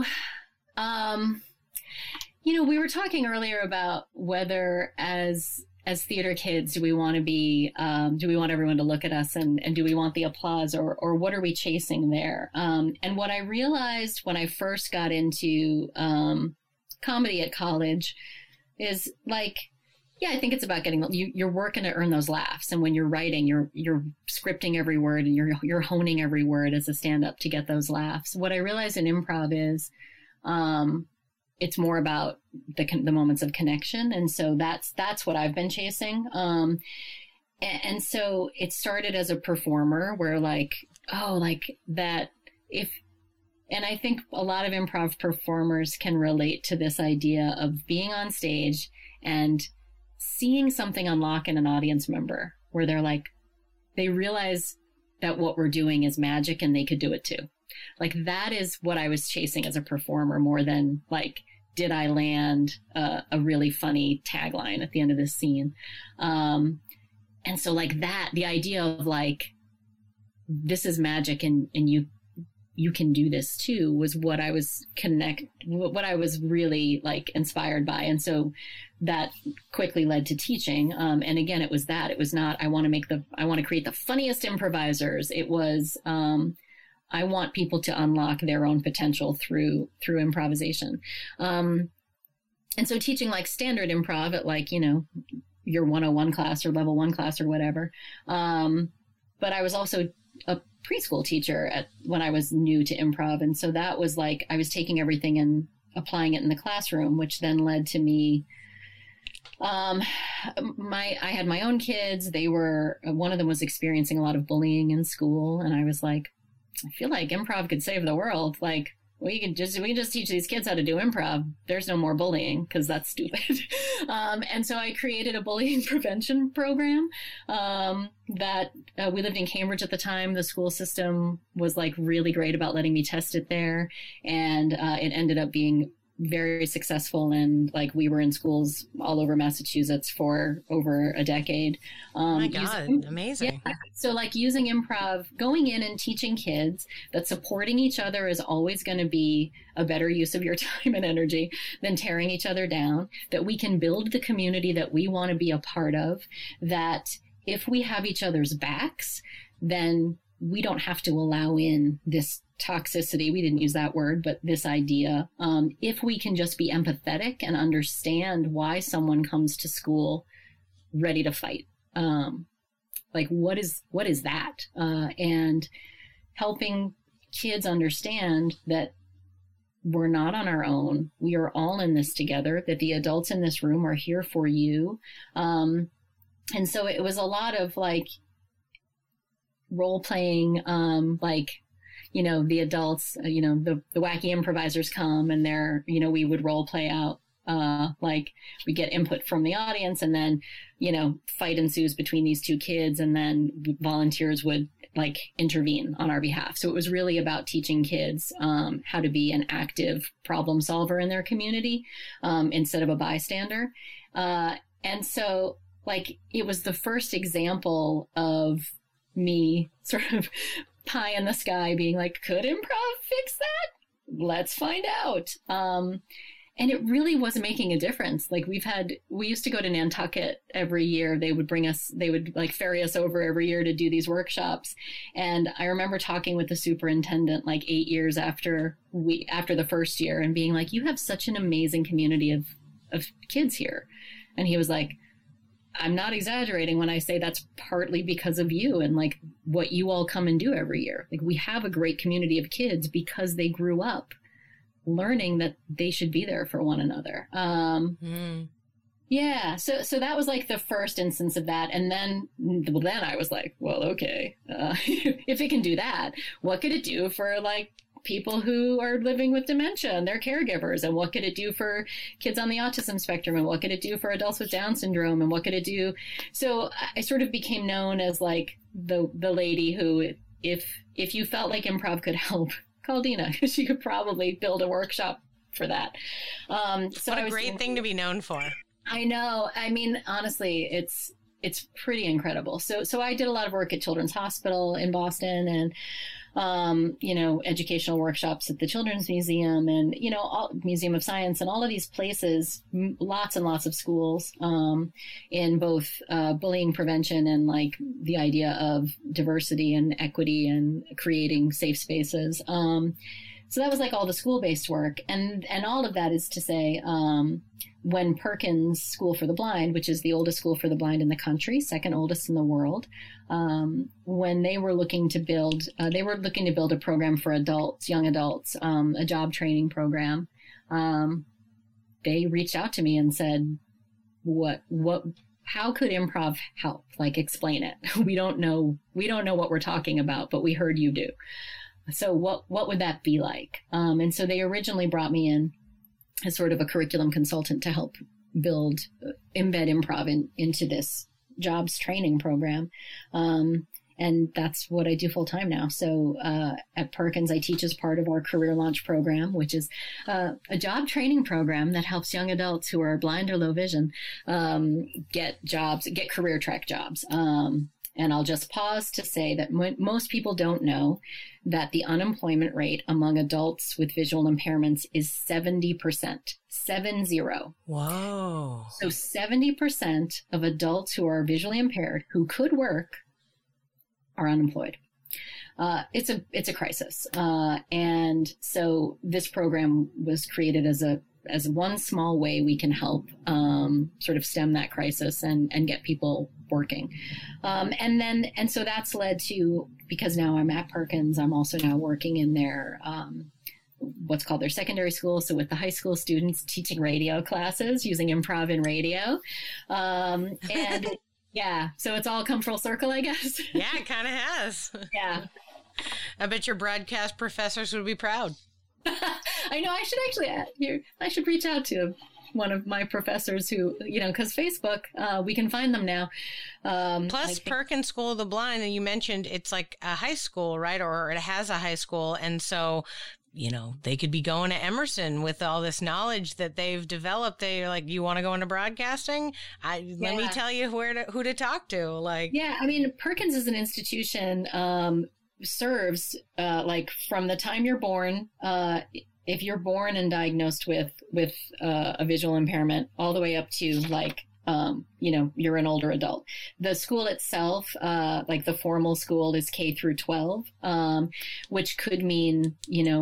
um, you know, we were talking earlier about whether as, as theater kids, do we want to be, um, do we want everyone to look at us, and, and do we want the applause, or, or what are we chasing there? Um, and what I realized when I first got into, um, comedy at college is like, yeah, I think it's about getting, you, you're working to earn those laughs. And when you're writing, you're, you're scripting every word, and you're, you're honing every word as a stand-up to get those laughs. What I realized in improv is, um, it's more about the, the moments of connection. And so that's, that's what I've been chasing. Um, and, and so it started as a performer where like, oh, like that, if, and I think a lot of improv performers can relate to this idea of being on stage and seeing something unlock in an audience member where they're like, they realize that what we're doing is magic and they could do it too. Like, that is what I was chasing as a performer, more than like, did I land uh, a really funny tagline at the end of this scene? Um, and so like that, the idea of like, this is magic and, and you, you can do this too, was what I was connect, what I was really like inspired by. And so that quickly led to teaching. Um, and again, it was that, it was not, I want to make the, I want to create the funniest improvisers. It was, um, I want people to unlock their own potential through, through improvisation. Um, and so teaching like standard improv at like, you know, your one oh one class or level one class or whatever. Um, but I was also a preschool teacher at when I was new to improv. And so that was like, I was taking everything and applying it in the classroom, which then led to me, um, my, I had my own kids. They were, one of them was experiencing a lot of bullying in school. And I was like, I feel like improv could save the world. Like, we can just, we can just teach these kids how to do improv. There's no more bullying because that's stupid. um, and so I created a bullying prevention program, um, that, uh, we lived in Cambridge at the time. The school system was like really great about letting me test it there. And, uh, it ended up being very successful, and like we were in schools all over Massachusetts for over a decade. Um, oh my God, using, amazing. Yeah, so like using improv, going in and teaching kids that supporting each other is always going to be a better use of your time and energy than tearing each other down, that we can build the community that we want to be a part of, that if we have each other's backs, then we don't have to allow in this toxicity. We didn't use that word, but this idea. Um, if we can just be empathetic and understand why someone comes to school ready to fight, um, like what is what is that? Uh, and helping kids understand that we're not on our own. We are all in this together. That the adults in this room are here for you. Um, and so it was a lot of like role playing, um, like. You know, the adults, uh, you know, the, the wacky improvisers come and they're, you know, we would role play out, uh, like we get input from the audience, and then, you know, fight ensues between these two kids, and then volunteers would like intervene on our behalf. So it was really about teaching kids um, how to be an active problem solver in their community um, instead of a bystander. Uh, and so like it was the first example of me sort of pie in the sky being like, could improv fix that? Let's find out. Um, and it really was making a difference. Like we've had, we used to go to Nantucket every year. They would bring us, they would like ferry us over every year to do these workshops. And I remember talking with the superintendent like eight years after we, after the first year, and being like, you have such an amazing community of, of kids here. And he was like, I'm not exaggerating when I say that's partly because of you and like what you all come and do every year. Like we have a great community of kids because they grew up learning that they should be there for one another. Um, mm. Yeah. So, so that was like the first instance of that. And then, well, then I was like, well, okay, uh, if it can do that, what could it do for like people who are living with dementia and their caregivers, and what could it do for kids on the autism spectrum, and what could it do for adults with Down syndrome, and what could it do? So I sort of became known as like the the lady who, if if you felt like improv could help, call Dina, because she could probably build a workshop for that. Um, so what a I was great thinking, thing to be known for. I know. I mean, honestly, it's it's pretty incredible. So so I did a lot of work at Children's Hospital in Boston, and um, you know, educational workshops at the Children's Museum, and, you know, all, Museum of Science, and all of these places, m- lots and lots of schools um, in both uh, bullying prevention and like the idea of diversity and equity and creating safe spaces. Um, so that was like all the school-based work. And, and all of that is to say, um, when Perkins School for the Blind, which is the oldest school for the blind in the country, second oldest in the world, um, when they were looking to build, uh, they were looking to build a program for adults, young adults, um, a job training program. Um, they reached out to me and said, what, what, how could improv help? Like, explain it. We don't know, we don't know what we're talking about, but we heard you do. So what, what would that be like? Um, and so they originally brought me in as sort of a curriculum consultant to help build, uh, embed improv in, into this jobs training program. Um, and that's what I do full time now. So uh, at Perkins, I teach as part of our Career Launch program, which is uh, a job training program that helps young adults who are blind or low vision um, get jobs, get career track jobs. Um, And I'll just pause to say that m- most people don't know that the unemployment rate among adults with visual impairments is seventy percent, seven zero. Whoa. So seventy percent of adults who are visually impaired who could work are unemployed. Uh, it's a, it's a crisis. Uh, and so this program was created as a, as one small way we can help, um, sort of stem that crisis and, and get people working. Um, and then, and so that's led to, because now I'm at Perkins, I'm also now working in their, um, what's called their secondary school. So with the high school students, teaching radio classes using improv in radio. Um, and yeah, so it's all come full circle, I guess. Yeah, it kind of has. Yeah. I bet your broadcast professors would be proud. I know. I should actually, uh, here, I should reach out to one of my professors who, you know, because Facebook, uh, we can find them now. Um, Plus, think- Perkins School of the Blind, and you mentioned it's like a high school, right? Or it has a high school. And so you know, they could be going to Emerson with all this knowledge that they've developed. They're like, you want to go into broadcasting? I, yeah. Let me tell you where to, who to talk to. Like, yeah, I mean, Perkins as an institution um, serves uh, like from the time you're born, uh, if you're born and diagnosed with, with uh, a visual impairment, all the way up to like, Um, you know, you're an older adult. The school itself, uh, like the formal school is K through twelve, um, which could mean, you know,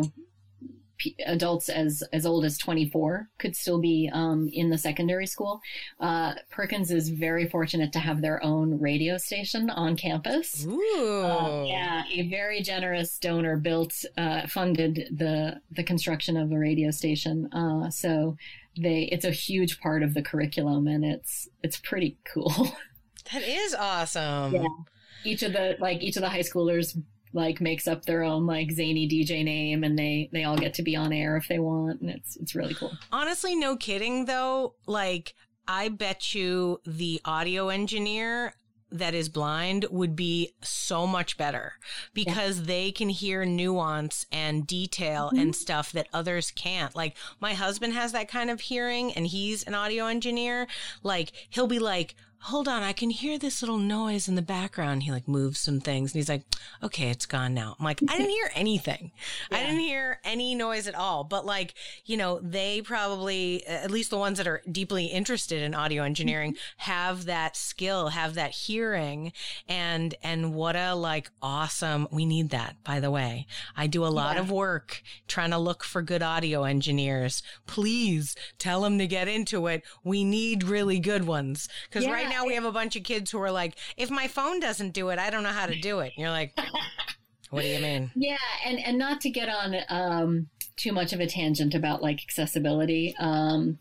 p- adults as, as old as twenty-four could still be, um, in the secondary school. Uh, Perkins is very fortunate to have their own radio station on campus. Ooh. Uh, yeah. A very generous donor built, uh, funded the, the construction of the radio station. Uh, so, They, it's a huge part of the curriculum, and it's it's pretty cool. That is awesome. Yeah. Each of the like each of the high schoolers like makes up their own like zany D J name, and they they all get to be on air if they want, and it's it's really cool. Honestly, no kidding though. Like, I bet you the audio engineer that is blind would be so much better because yeah. they can hear nuance and detail mm-hmm. and stuff that others can't. Like, my husband has that kind of hearing, and he's an audio engineer. Like, he'll be like, hold on, I can hear this little noise in the background. He like moves some things and he's like, okay, it's gone now. I'm like, I didn't hear anything. Yeah. I didn't hear any noise at all. But like, you know, they probably, at least the ones that are deeply interested in audio engineering, have that skill, have that hearing. And, and what a like awesome, we need that, by the way. I do a lot yeah. of work trying to look for good audio engineers. Please tell them to get into it. We need really good ones. Because yeah. right now, Now we have a bunch of kids who are like, if my phone doesn't do it, I don't know how to do it. And you're like, what do you mean? Yeah. And, and not to get on um, too much of a tangent about like accessibility. Um,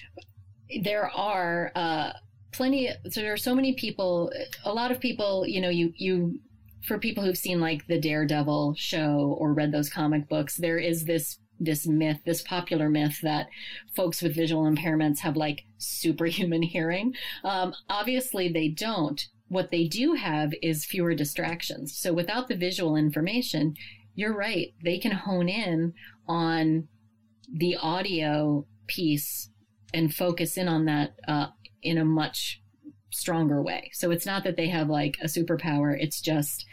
there are uh, plenty. So there are so many people, a lot of people, you know, you, you, for people who've seen like the Daredevil show or read those comic books, there is this this myth, this popular myth that folks with visual impairments have like superhuman hearing. Um, obviously they don't. What they do have is fewer distractions. So without the visual information, you're right. They can hone in on the audio piece and focus in on that uh, in a much stronger way. So it's not that they have like a superpower. It's just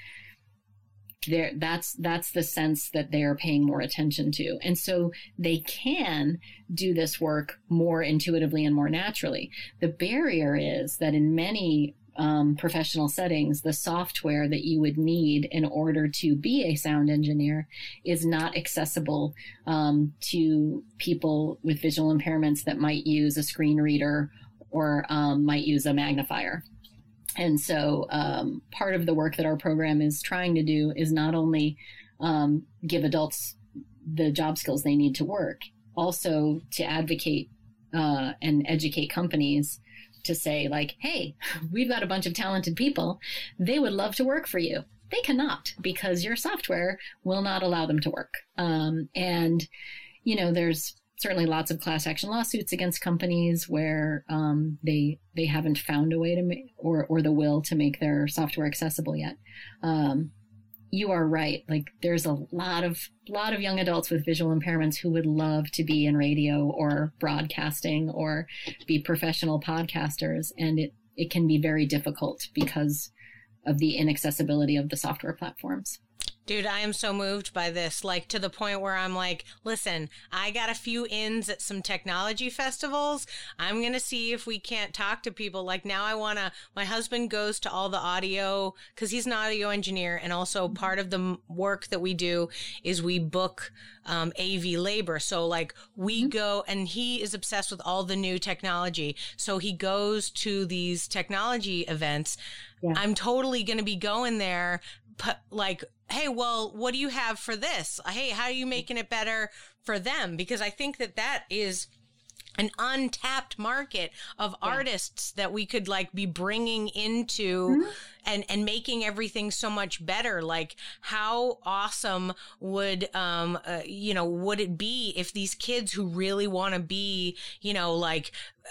There, that's that's the sense that they are paying more attention to. And so they can do this work more intuitively and more naturally. The barrier is that in many um, professional settings, the software that you would need in order to be a sound engineer is not accessible um, to people with visual impairments that might use a screen reader or um, might use a magnifier. And so um, part of the work that our program is trying to do is not only um, give adults the job skills they need to work, also to advocate uh, and educate companies to say like, hey, we've got a bunch of talented people. They would love to work for you. They cannot because your software will not allow them to work. Um, and, you know, there's certainly lots of class action lawsuits against companies where um, they they haven't found a way to make or or the will to make their software accessible yet. Um, you are right. Like there's a lot of lot of young adults with visual impairments who would love to be in radio or broadcasting or be professional podcasters, and it it can be very difficult because of the inaccessibility of the software platforms. Dude, I am so moved by this, like to the point where I'm like, listen, I got a few ins at some technology festivals. I'm going to see if we can't talk to people. Like now I want to, my husband goes to all the audio because he's an audio engineer. And also part of the work that we do is we book um, A V labor. So like we mm-hmm. go, and he is obsessed with all the new technology. So he goes to these technology events. Yeah. I'm totally going to be going there. But like, hey, well, what do you have for this? Hey, how are you making it better for them? Because I think that that is an untapped market of yeah. artists that we could like be bringing into mm-hmm. and, and making everything so much better. Like how awesome would, um, uh, you know, would it be if these kids who really want to be, you know, like,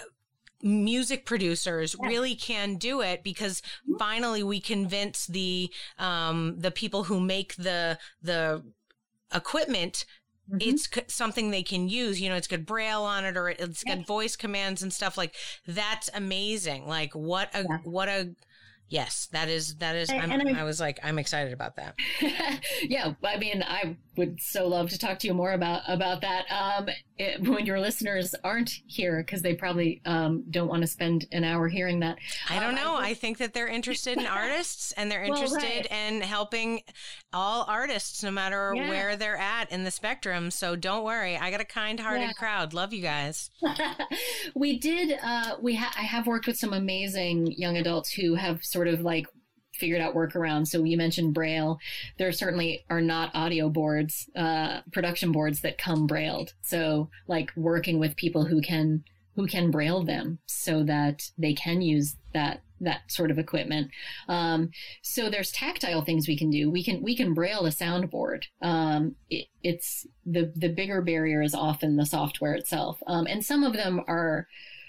music producers yeah. really can do it, because finally we convince the um the people who make the the equipment mm-hmm. it's c- something they can use. You know, it's got Braille on it, or it's got yeah. voice commands and stuff. Like, that's amazing. Like, what a yeah. what a yes, that is that is. I'm, I, I was like, I'm excited about that. Yeah, I mean, I would so love to talk to you more about about that um, it, when your listeners aren't here, because they probably um, don't want to spend an hour hearing that. I don't um, know. I, I think that they're interested in artists, and they're interested well, right. in helping all artists, no matter yeah. where they're at in the spectrum. So don't worry. I got a kind-hearted yeah. crowd. Love you guys. We did. Uh, we ha- I have worked with some amazing young adults who have sort of like figured out workarounds. So you mentioned Braille. There certainly are not audio boards, uh, production boards that come brailled. So like working with people who can who can braille them so that they can use that that sort of equipment. Um, so there's tactile things we can do. We can we can braille a soundboard. Um, it, it's the the bigger barrier is often the software itself, um, and some of them are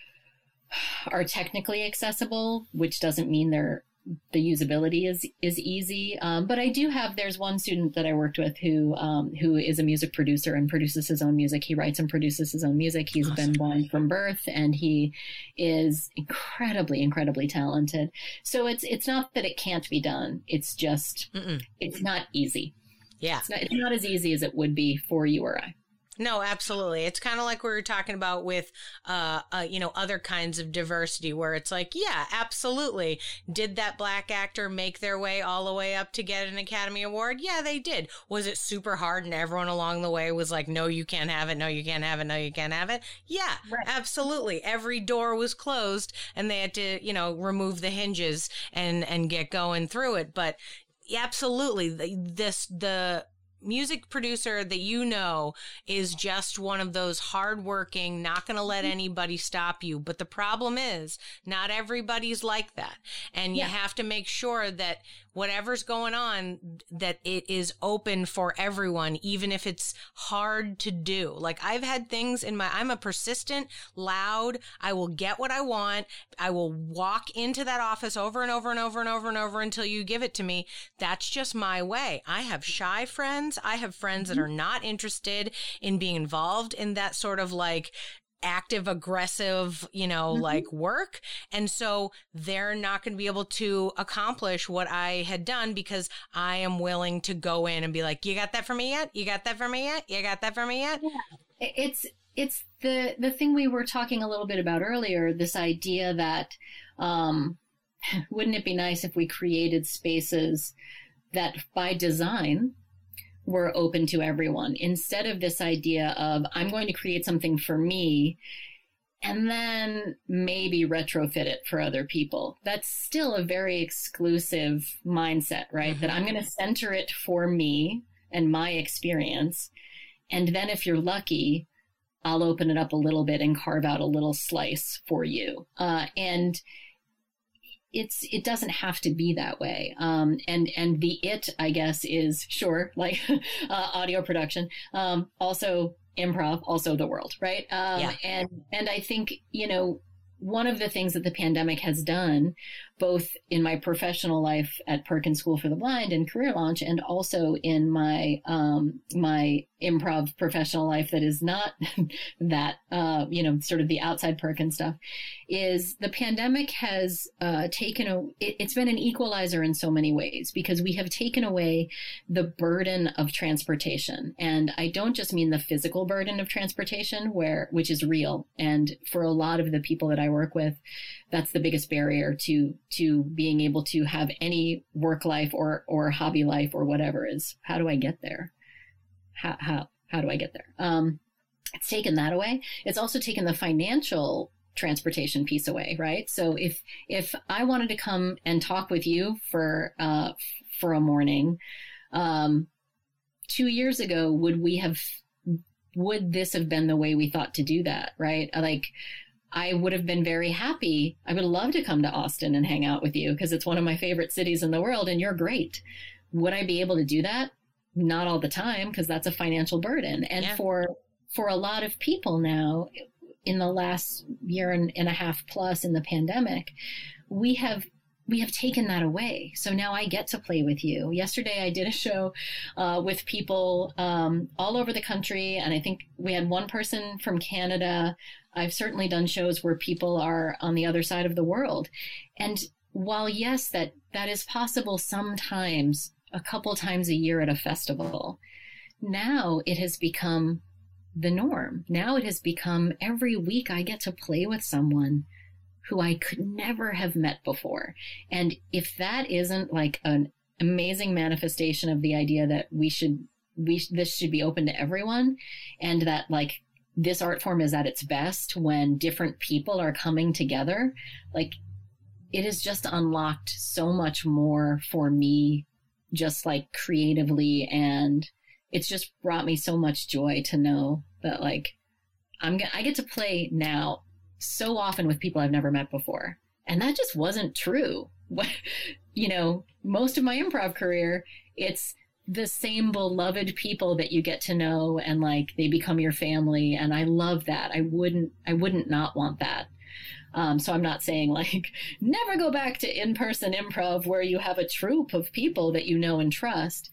are technically accessible, which doesn't mean they're the usability is is easy. Um, but I do have, there's one student that I worked with who um, who is a music producer and produces his own music. He writes and produces his own music. He's awesome. Been blind from birth, and he is incredibly, incredibly talented. So it's it's not that it can't be done. It's just, Mm-mm. it's not easy. Yeah. It's not, it's not as easy as it would be for you or I. No, absolutely. It's kind of like we were talking about with, uh, uh, you know, other kinds of diversity, where it's like, yeah, absolutely. Did that black actor make their way all the way up to get an Academy Award? Yeah, they did. Was it super hard and everyone along the way was like, no, you can't have it. No, you can't have it. No, you can't have it. Yeah, right. Absolutely. Every door was closed and they had to, you know, remove the hinges and, and get going through it. But absolutely, this, the, music producer that you know is just one of those hardworking, not going to let anybody stop you. But the problem is not everybody's like that. And yeah. you have to make sure that whatever's going on, that it is open for everyone, even if it's hard to do. Like I've had things in my, I'm a persistent, loud, I will get what I want. I will walk into that office over and over and over and over and over until you give it to me. That's just my way. I have shy friends. I have friends that are not interested in being involved in that sort of like active, aggressive, you know, mm-hmm. like work. And so they're not going to be able to accomplish what I had done because I am willing to go in and be like, you got that for me yet? You got that for me yet? You got that for me yet? Yeah. It's, it's the, the thing we were talking a little bit about earlier, this idea that, um, wouldn't it be nice if we created spaces that by design were open to everyone, instead of this idea of I'm going to create something for me and then maybe retrofit it for other people. That's still a very exclusive mindset, right? Mm-hmm. That I'm going to center it for me and my experience. And then if you're lucky, I'll open it up a little bit and carve out a little slice for you. Uh, and It's, it doesn't have to be that way. Um, and, and the it, I guess, is sure, like, uh, audio production, um, also improv, also the world. Right. Um, yeah. and, and I think, you know, one of the things that the pandemic has done, both in my professional life at Perkins School for the Blind and Career Launch, and also in my, um, my improv professional life that is not that, uh, you know, sort of the outside Perkins stuff, is the pandemic has uh, taken a, it, it's been an equalizer in so many ways, because we have taken away the burden of transportation. And I don't just mean the physical burden of transportation, where, which is real. And for a lot of the people that I work with, that's the biggest barrier to, to being able to have any work life or, or hobby life or whatever, is how do I get there? How, how, how do I get there? Um, it's taken that away. It's also taken the financial transportation piece away, right? So if, if I wanted to come and talk with you for, uh, for a morning, um, two years ago, would we have, would this have been the way we thought to do that? Right? Like, I would have been very happy. I would love to come to Austin and hang out with you because it's one of my favorite cities in the world and you're great. Would I be able to do that? Not all the time, because that's a financial burden. And yeah. for, for a lot of people now, in the last year and, and a half plus in the pandemic, we have we have taken that away. So now I get to play with you. Yesterday, I did a show uh, with people um, all over the country. And I think we had one person from Canada. I've certainly done shows where people are on the other side of the world. And while, yes, that, that is possible sometimes, a couple times a year at a festival, now it has become the norm. Now it has become every week I get to play with someone who I could never have met before. And if that isn't like an amazing manifestation of the idea that we should, we, this should be open to everyone, and that like this art form is at its best when different people are coming together, like it has just unlocked so much more for me, just like creatively. And it's just brought me so much joy to know that like, I'm, I get to play now so often with people I've never met before. And that just wasn't true. You know, most of my improv career, it's the same beloved people that you get to know and like they become your family. And I love that. I wouldn't, I wouldn't not want that. Um, so I'm not saying like never go back to in-person improv where you have a troupe of people that you know and trust.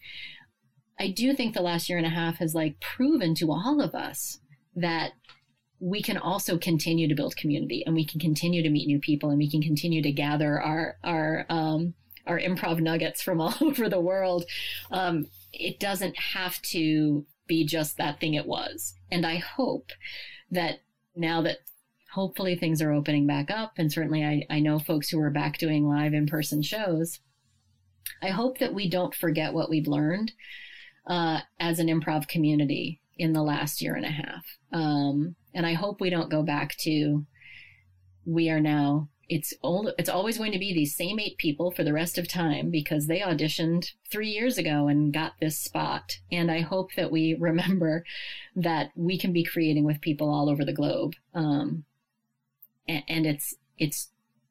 I do think the last year and a half has like proven to all of us that we can also continue to build community, and we can continue to meet new people, and we can continue to gather our, our, um, our improv nuggets from all over the world. Um, it doesn't have to be just that thing it was. And I hope that now that hopefully things are opening back up, and certainly I, I know folks who are back doing live in-person shows, I hope that we don't forget what we've learned uh, as an improv community in the last year and a half. Um, and I hope we don't go back to, we are now, it's old, it's always going to be these same eight people for the rest of time because they auditioned three years ago and got this spot. And I hope that we remember that we can be creating with people all over the globe. Um, and, and it's, it's,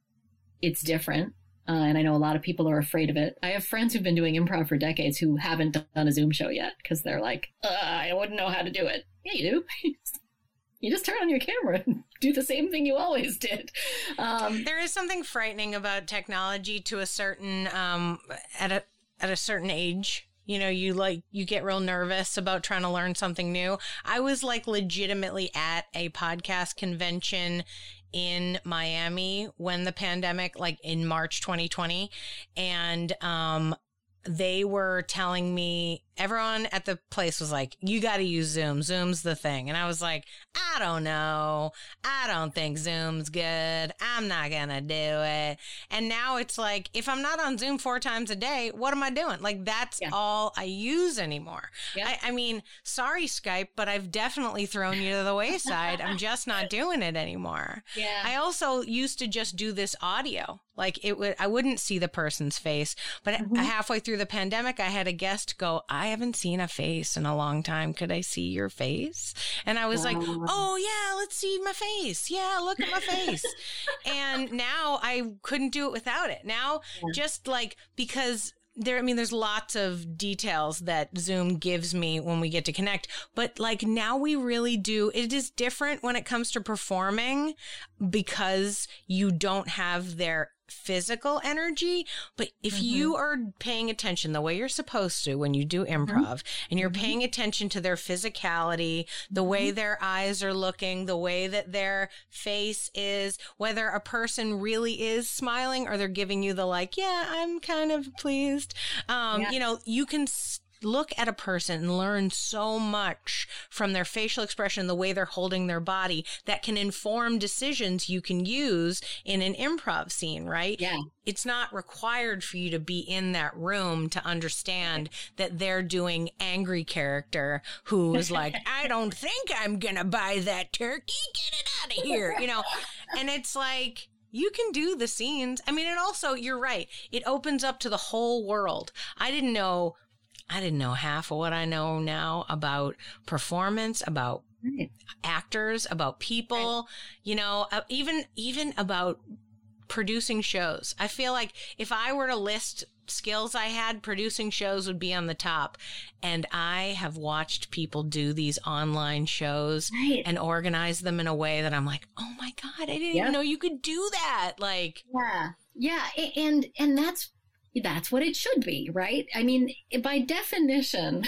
it's different. Uh, and I know a lot of people are afraid of it. I have friends who've been doing improv for decades who haven't done a Zoom show yet because they're like, I wouldn't know how to do it. Yeah, you do. You just turn on your camera and do the same thing you always did. Um, there is something frightening about technology to a certain, um, at a, at a certain age. You know, you like, you get real nervous about trying to learn something new. I was like legitimately at a podcast convention in Miami when the pandemic, like in March twenty twenty. And, um, they were telling me, everyone at the place was like, you got to use Zoom. Zoom's the thing. And I was like, I don't know. I don't think Zoom's good. I'm not going to do it. And now it's like, if I'm not on Zoom four times a day, what am I doing? Like, that's yeah. all I use anymore. Yeah. I, I mean, sorry, Skype, but I've definitely thrown you to the wayside. I'm just not doing it anymore. Yeah. I also used to just do this audio. Like it would, I wouldn't see the person's face, but mm-hmm. halfway through the pandemic, I had a guest go, I haven't seen a face in a long time. Could I see your face? And I was wow. like, oh yeah, let's see my face. Yeah, look at my face. And now I couldn't do it without it. Now, yeah. just like, because there, I mean, there's lots of details that Zoom gives me when we get to connect, but like now we really do, it is different when it comes to performing because you don't have their physical energy. But if mm-hmm. you are paying attention the way you're supposed to when you do improv mm-hmm. and you're mm-hmm. paying attention to their physicality, the mm-hmm. way their eyes are looking, the way that their face is, whether a person really is smiling or they're giving you the like, yeah, I'm kind of pleased. Um, yeah. You know, you can st- look at a person and learn so much from their facial expression, the way they're holding their body, that can inform decisions you can use in an improv scene, right? Yeah. It's not required for you to be in that room to understand that they're doing angry character who is like, I don't think I'm going to buy that turkey. Get it out of here. You know, and it's like, you can do the scenes. I mean, and also you're right. It opens up to the whole world. I didn't know I didn't know half of what I know now about performance, about right. actors, about people, right. you know, uh, even, even about producing shows. I feel like if I were to list skills I had, producing shows would be on the top. And I have watched people do these online shows right. and organize them in a way that I'm like, oh my God, I didn't yeah. even know you could do that. Like, yeah. Yeah. And, and that's, that's what it should be, right? I mean, by definition,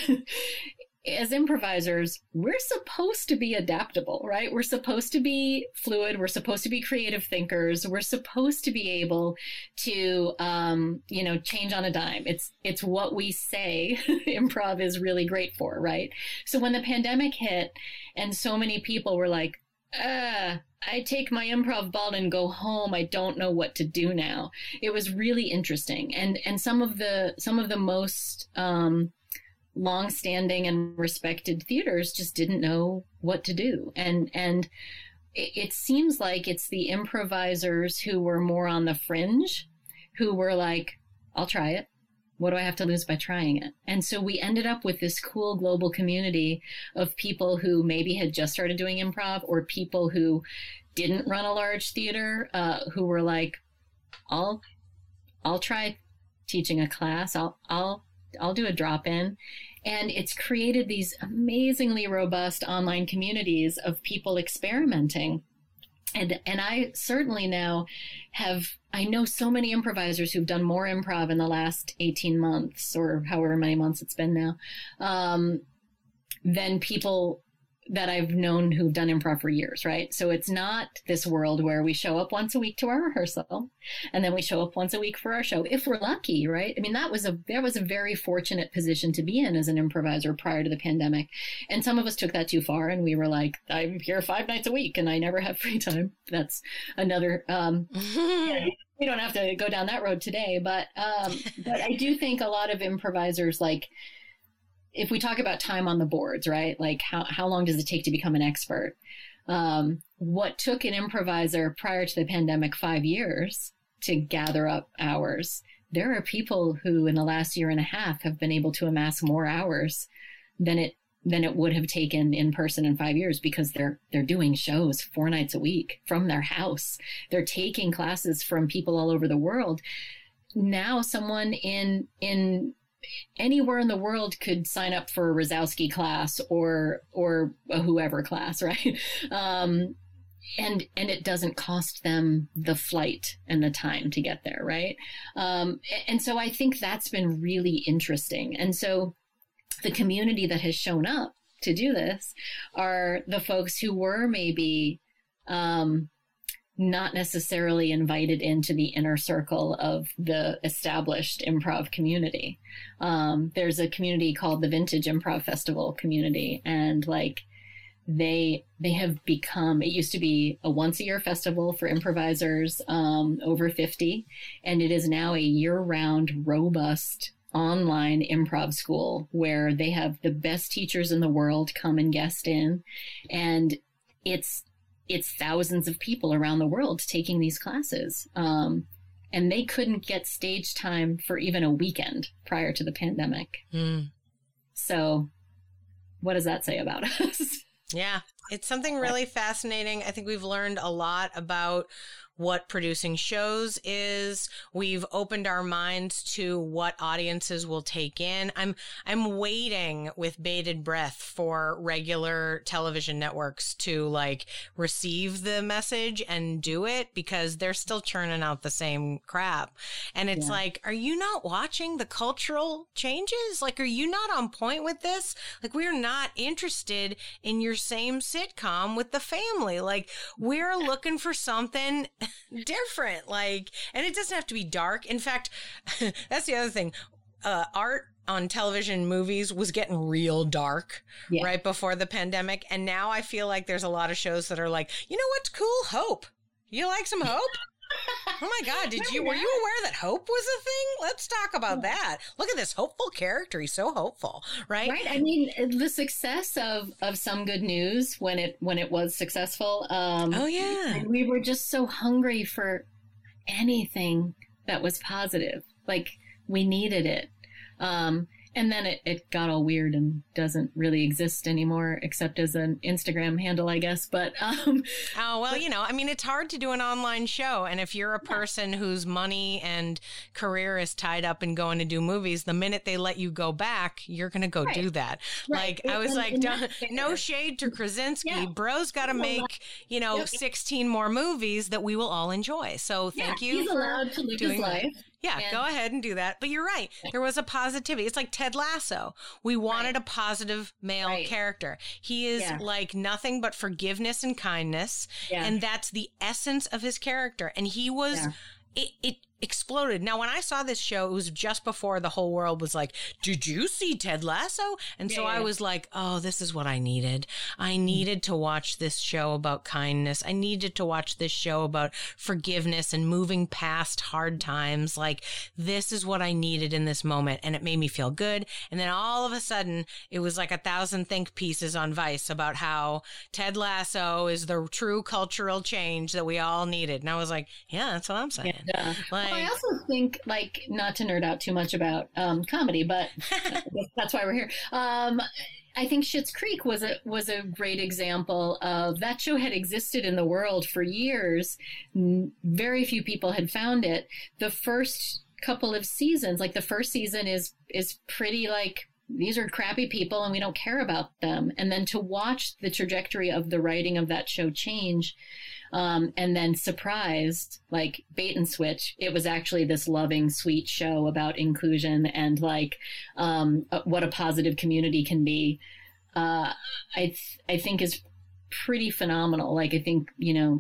as improvisers, we're supposed to be adaptable, right? We're supposed to be fluid. We're supposed to be creative thinkers. We're supposed to be able to, um, you know, change on a dime. It's, it's what we say improv is really great for, right? So when the pandemic hit and so many people were like, uh, I take my improv ball and go home. I don't know what to do now. It was really interesting. And, and some of the, some of the most, um, long-standing and respected theaters just didn't know what to do. And, and it, it seems like it's the improvisers who were more on the fringe who were like, I'll try it. What do I have to lose by trying it? And so we ended up with this cool global community of people who maybe had just started doing improv, or people who didn't run a large theater, uh, who were like, I'll, I'll try teaching a class. I'll, I'll, I'll do a drop-in. And it's created these amazingly robust online communities of people experimenting. And and I certainly now have, I know so many improvisers who've done more improv in the last eighteen months, or however many months it's been now, um, than people that I've known who've done improv for years, right? So it's not this world where we show up once a week to our rehearsal and then we show up once a week for our show, if we're lucky, right? I mean, that was a, that was a very fortunate position to be in as an improviser prior to the pandemic. And some of us took that too far and we were like, I'm here five nights a week and I never have free time. That's another, um, yeah, we don't have to go down that road today, but, um, but I do think a lot of improvisers, like, if we talk about time on the boards, right? Like how, how long does it take to become an expert? Um, what took an improviser prior to the pandemic five years to gather up hours, there are people who in the last year and a half have been able to amass more hours than it, than it would have taken in person in five years because they're, they're doing shows four nights a week from their house. They're taking classes from people all over the world. Now someone in, in, anywhere in the world could sign up for a Rosowski class or or a whoever class, right? Um, and and it doesn't cost them the flight and the time to get there, right? Um, and so I think that's been really interesting. And so the community that has shown up to do this are the folks who were maybe um, not necessarily invited into the inner circle of the established improv community. Um, there's a community called the Vintage Improv Festival community, and like they they have become, it used to be a once a year festival for improvisers um, over fifty, and it is now a year-round, robust online improv school where they have the best teachers in the world come and guest in, and it's it's thousands of people around the world taking these classes. Um, and they couldn't get stage time for even a weekend prior to the pandemic. Mm. So what does that say about us? Yeah, it's something really fascinating. I think we've learned a lot about what producing shows is. We've opened our minds to what audiences will take in. I'm I'm waiting with bated breath for regular television networks to like receive the message and do it, because they're still churning out the same crap. And it's yeah. like, are you not watching the cultural changes? Like, are you not on point with this? Like, we're not interested in your same sitcom with the family. Like, we're looking for something different, like, and it doesn't have to be dark. In fact, that's the other thing. Uh, art on television movies was getting real dark yeah. right before the pandemic. And now I feel like there's a lot of shows that are like, you know what's cool? Hope. You like some Hope? Oh my God, did you, were you aware that Hope was a thing? Let's talk about that. Look at this hopeful character. He's so hopeful, right? Right. I mean, the success of, of Some Good News when it, when it was successful. Um, oh yeah. And we were just so hungry for anything that was positive. Like we needed it. Um, And then it, it got all weird and doesn't really exist anymore, except as an Instagram handle, I guess. But um, oh well, but, you know, I mean, it's hard to do an online show, and if you're a person yeah. whose money and career is tied up in going to do movies, the minute they let you go back, you're going to go right. do that. Right. Like it, I was and, like, and don't, no shade to Krasinski, yeah. bro's got to make you know yep. sixteen more movies that we will all enjoy. So thank yeah, you. He's for allowed to live his life. That. Yeah, and go ahead and do that. But you're right. There was a positivity. It's like Ted Lasso. We wanted right. a positive male right. character. He is yeah. like nothing but forgiveness and kindness. Yeah. And that's the essence of his character. And he was, yeah. it, it exploded. Now, when I saw this show, it was just before the whole world was like, did you see Ted Lasso? And yeah, so yeah. I was like, oh, this is what I needed. I needed to watch this show about kindness. I needed to watch this show about forgiveness and moving past hard times. Like, this is what I needed in this moment. And it made me feel good. And then all of a sudden, it was like a thousand think pieces on Vice about how Ted Lasso is the true cultural change that we all needed. And I was like, yeah, that's what I'm saying. Yeah. Like, well, I also think, like, not to nerd out too much about um, comedy, but that's why we're here. Um, I think Schitt's Creek was a was a great example of that show had existed in the world for years. Very few people had found it. The first couple of seasons, like the first season is is pretty like, these are crappy people and we don't care about them. And then to watch the trajectory of the writing of that show change, um, and then surprised, like bait and switch, it was actually this loving, sweet show about inclusion and like um, what a positive community can be. Uh, I th- I think is pretty phenomenal. Like I think, you know,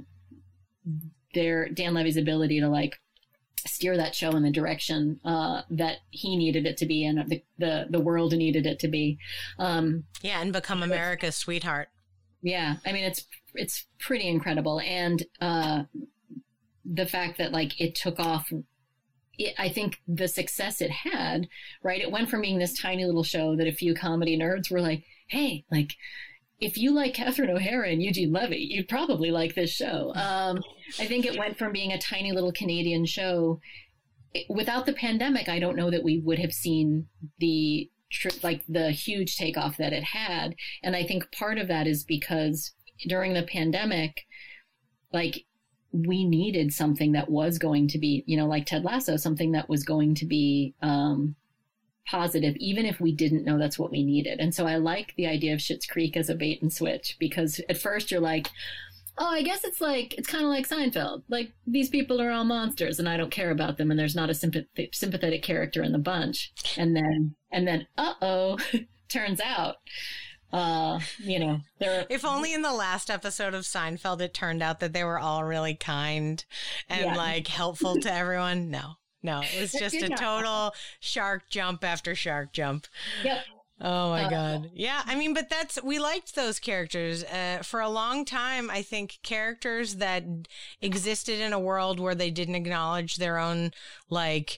their Dan Levy's ability to like steer that show in the direction uh, that he needed it to be and the, the, the world needed it to be. Um, yeah, and become America's sweetheart. Yeah, I mean, it's it's pretty incredible. And uh, the fact that, like, it took off, it, I think the success it had, right? It went from being this tiny little show that a few comedy nerds were like, hey, like, if you like Catherine O'Hara and Eugene Levy, you'd probably like this show. Um, I think it went from being a tiny little Canadian show. It, without the pandemic, I don't know that we would have seen the tr- like the huge takeoff that it had. And I think part of that is because during the pandemic, like we needed something that was going to be, you know, like Ted Lasso, something that was going to be um, positive, even if we didn't know that's what we needed. And so I like the idea of Schitt's Creek as a bait and switch, because at first you're like, oh, I guess it's like, it's kind of like Seinfeld. Like, these people are all monsters and I don't care about them and there's not a sympath- sympathetic character in the bunch. And then, and then, uh-oh, turns out, uh, you know, they're... If only in the last episode of Seinfeld it turned out that they were all really kind and, yeah. like, helpful to everyone. No. No, it was just a total shark jump after shark jump. Yep. Oh, my uh, God. Yeah, I mean, but that's, we liked those characters. Uh, for a long time, I think characters that existed in a world where they didn't acknowledge their own, like,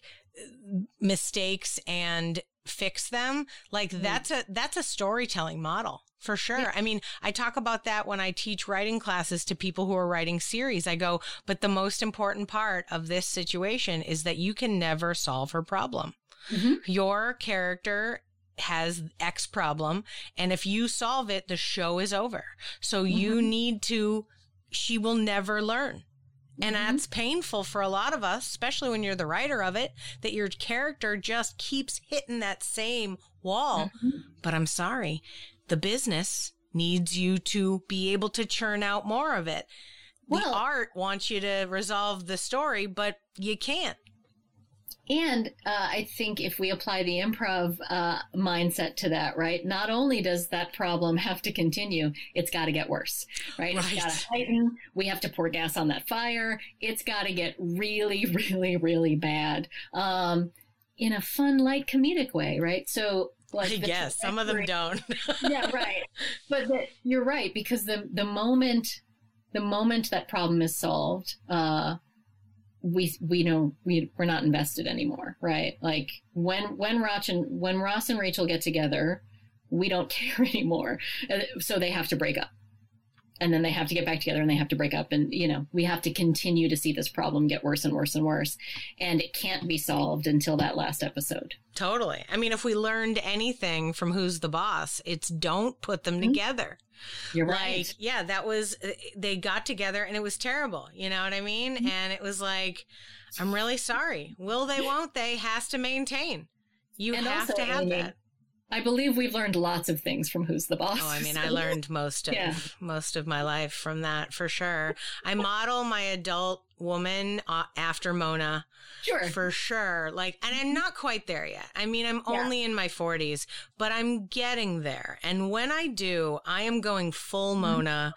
mistakes and fix them, like, mm-hmm. that's a that's a storytelling model. For sure. Yeah. I mean, I talk about that when I teach writing classes to people who are writing series. I go, but the most important part of this situation is that you can never solve her problem. Mm-hmm. Your character has X problem, and if you solve it, the show is over. So mm-hmm. you need to, she will never learn. And mm-hmm. that's painful for a lot of us, especially when you're the writer of it, that your character just keeps hitting that same wall. Mm-hmm. But I'm sorry, the business needs you to be able to churn out more of it. The well, art wants you to resolve the story, but you can't. And uh, I think if we apply the improv uh, mindset to that, right, not only does that problem have to continue, it's got to get worse, right? right? It's got to heighten. We have to pour gas on that fire. It's got to get really, really, really bad um, in a fun, light, comedic way, right? So, like, I guess some of them don't. Yeah, right. But the, you're right, because the the moment the moment that problem is solved, uh, we we know we we're not invested anymore, right? Like when when Ross and when Ross and Rachel get together, we don't care anymore, so they have to break up. and then they have to get back together and they have to break up. And, you know, we have to continue to see this problem get worse and worse and worse. And it can't be solved until that last episode. Totally. I mean, if we learned anything from Who's the Boss, it's don't put them mm-hmm. together. You're right. Like, yeah, that was, they got together and it was terrible. You know what I mean? Mm-hmm. And it was like, I'm really sorry. Will they, won't they, has to maintain. You and have also, to have I mean, that. I believe we've learned lots of things from Who's the Boss. Oh, I mean, so. I learned most of yeah. most of my life from that for sure. I model my adult woman uh, after Mona. Sure. For sure. Like, and I'm not quite there yet. I mean, I'm yeah. only in my forties, but I'm getting there. And when I do, I am going full Mona.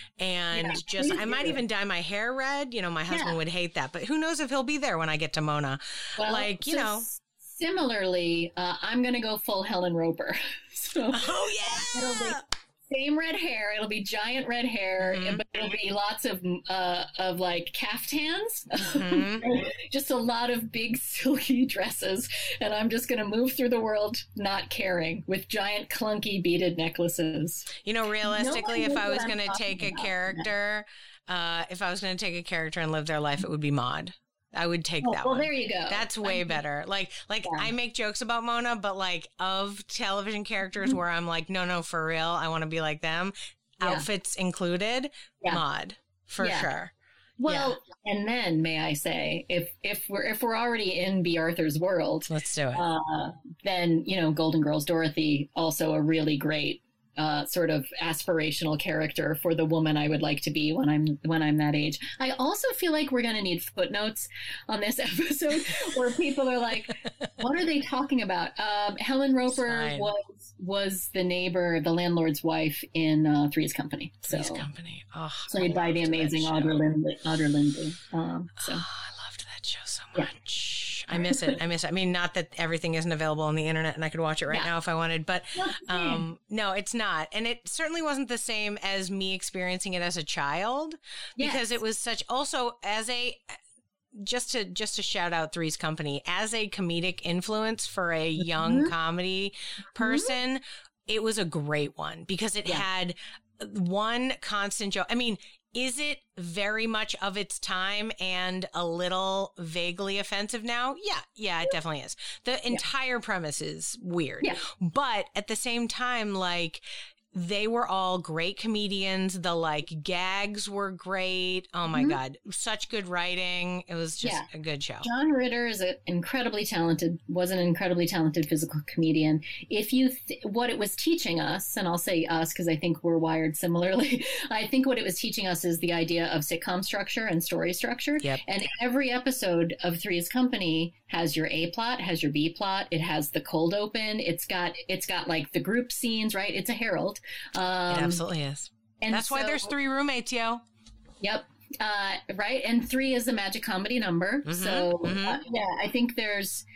And yeah, just, I might even dye my hair red. You know, my husband yeah. would hate that, but who knows if he'll be there when I get to Mona. Well, like, you so know. Similarly, uh, I'm going to go full Helen Roper. So oh, yeah. It'll be same red hair. It'll be giant red hair, mm-hmm. but it'll be lots of, uh, of like caftans. Mm-hmm. Just a lot of big silky dresses. And I'm just going to move through the world not caring with giant clunky beaded necklaces. You know, realistically, no if I was going to take a character, uh, if I was going to take a character and live their life, it would be Maude. I would take oh, that well, one. Well, there you go. That's way I'm, better. Like, like yeah. I make jokes about Mona, but like of television characters mm-hmm. where I'm like, no, no, for real, I want to be like them. Yeah. Outfits included, yeah. Maude, for yeah. sure. Well, yeah. and then may I say, if if we're if we're already in B. Arthur's world, let's do it. Uh, then you know, Golden Girls Dorothy, also a really great. Uh, sort of aspirational character for the woman I would like to be when I'm when I'm that age. I also feel like we're going to need footnotes on this episode where people are like, "What are they talking about?" Um, Helen Roper was was the neighbor, the landlord's wife in uh, Three's Company. So, Three's Company, oh, played by the amazing Audra Lindley. Audra Lindley. Um, so. Oh, I loved that show so much. Yeah. I miss it. I miss it. I mean, not that everything isn't available on the internet and I could watch it right yeah. now if I wanted, but um, no, it's not. And it certainly wasn't the same as me experiencing it as a child because yes. it was such, also as a, just to, just to shout out Three's Company, as a comedic influence for a young mm-hmm. comedy person, mm-hmm. it was a great one because it yeah. had one constant joke. I mean, is it very much of its time and a little vaguely offensive now? Yeah, yeah, it definitely is. The entire yeah. premise is weird. Yeah. But at the same time, like, they were all great comedians. The like gags were great. Oh my mm-hmm. God. Such good writing. It was just yeah. a good show. John Ritter is an incredibly talented, was an incredibly talented physical comedian. If you, th- what it was teaching us, and I'll say us because I think we're wired similarly. I think what it was teaching us is the idea of sitcom structure and story structure. Yep. And every episode of Three's Company has your A plot, has your B plot. It has the cold open. It's got, it's got like the group scenes, right? It's a Herald. Um, it absolutely is. And that's so, why there's three roommates, yo. Yep. Uh, right. And three is the magic comedy number. Mm-hmm, so mm-hmm. Uh, yeah, I think there's,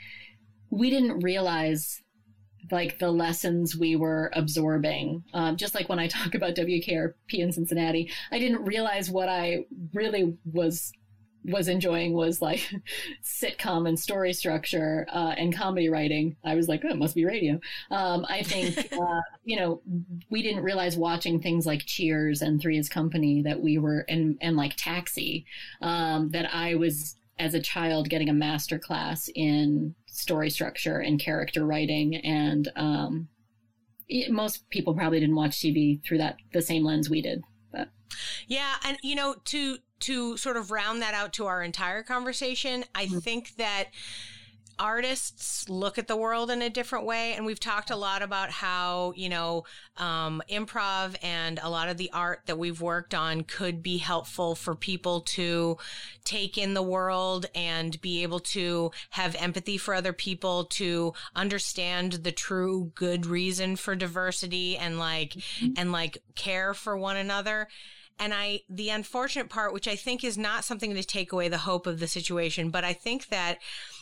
we didn't realize like the lessons we were absorbing. Um, just like when I talk about W K R P in Cincinnati, I didn't realize what I really was was enjoying was like sitcom and story structure uh, and comedy writing. I was like, oh, it must be radio. Um, I think, uh, you know, we didn't realize watching things like Cheers and Three's Company that we were, and, and like Taxi, um, that I was, as a child, getting a master class in story structure and character writing. And um, it, most people probably didn't watch T V through that, the same lens we did. But yeah. And, you know, to, to sort of round that out to our entire conversation, I mm-hmm. think that artists look at the world in a different way. And we've talked a lot about how, you know, um, improv and a lot of the art that we've worked on could be helpful for people to take in the world and be able to have empathy for other people, to understand the true good reason for diversity and like, mm-hmm. and like care for one another. And I, the unfortunate part, which I think is not something to take away the hope of the situation, but I think that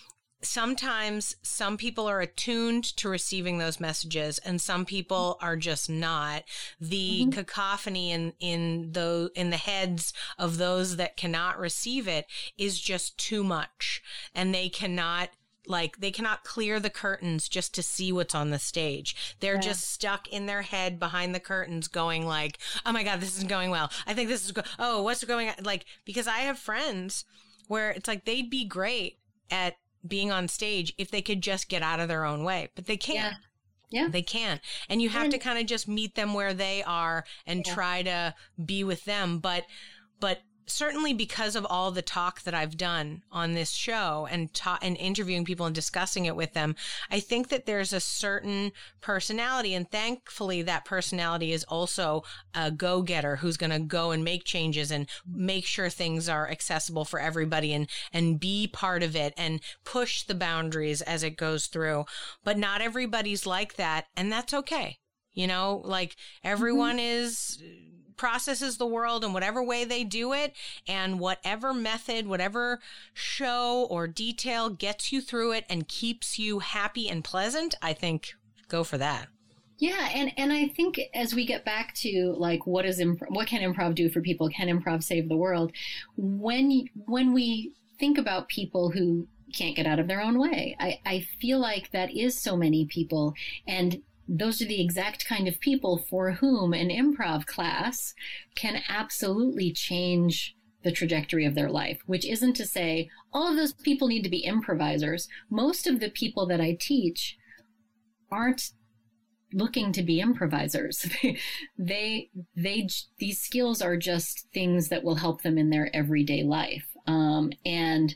sometimes some people are attuned to receiving those messages and some people are just not. The mm-hmm. cacophony in, in the, in the heads of those that cannot receive it is just too much, and they cannot like, they cannot clear the curtains just to see what's on the stage. They're Yeah. just stuck in their head behind the curtains going like, oh my God, this isn't going well. I think this is, go- oh, what's going on? Like, because I have friends where it's like, they'd be great at being on stage if they could just get out of their own way, but they can't. Yeah. Yeah. They can't. And you have And- to kind of just meet them where they are and Yeah. try to be with them. But, but certainly because of all the talk that I've done on this show and ta- and interviewing people and discussing it with them, I think that there's a certain personality, and thankfully that personality is also a go-getter who's going to go and make changes and make sure things are accessible for everybody and, and be part of it and push the boundaries as it goes through. But not everybody's like that, and that's okay. You know, like everyone mm-hmm. is processes the world in whatever way they do it, and whatever method, whatever show or detail gets you through it and keeps you happy and pleasant, I think go for that. Yeah, and, and I think as we get back to like what is imp- what can improv do for people? Can improv save the world? When when we think about people who can't get out of their own way, I, I feel like that is so many people, and those are the exact kind of people for whom an improv class can absolutely change the trajectory of their life, which isn't to say all of those people need to be improvisers. Most of the people that I teach aren't looking to be improvisers. they, they, these skills are just things that will help them in their everyday life. Um, and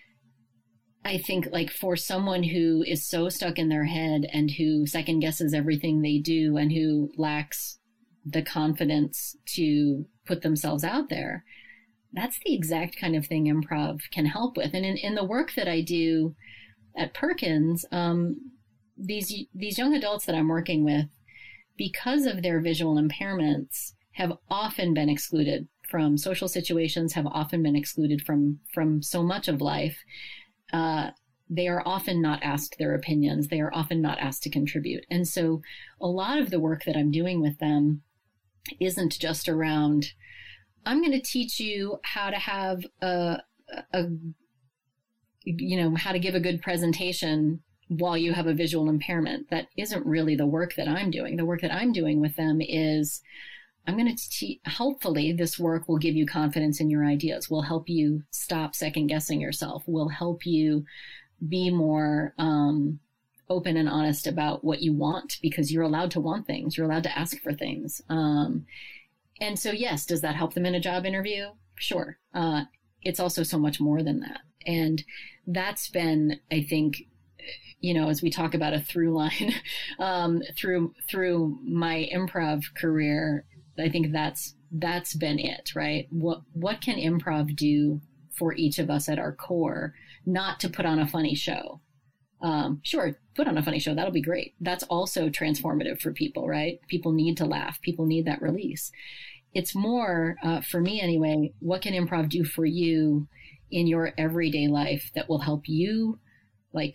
I think like for someone who is so stuck in their head and who second guesses everything they do and who lacks the confidence to put themselves out there, that's the exact kind of thing improv can help with. And in, in the work that I do at Perkins, um, these, these young adults that I'm working with, because of their visual impairments, have often been excluded from social situations, have often been excluded from, from so much of life. Uh, they are often not asked their opinions. They are often not asked to contribute. And so a lot of the work that I'm doing with them isn't just around, I'm going to teach you how to have a, a, you know, how to give a good presentation while you have a visual impairment. That isn't really the work that I'm doing. The work that I'm doing with them is, I'm going to teach, hopefully this work will give you confidence in your ideas, will help you stop second guessing yourself, will help you be more um, open and honest about what you want, because you're allowed to want things. You're allowed to ask for things. Um, and so, yes, does that help them in a job interview? Sure. Uh, it's also so much more than that. And that's been, I think, you know, as we talk about a through line um, through through my improv career, I think that's that's been it, right? What what can improv do for each of us at our core? Not to put on a funny show. Um, sure, put on a funny show. That'll be great. That's also transformative for people, right? People need to laugh. People need that release. It's more, uh, for me anyway, what can improv do for you in your everyday life that will help you, like,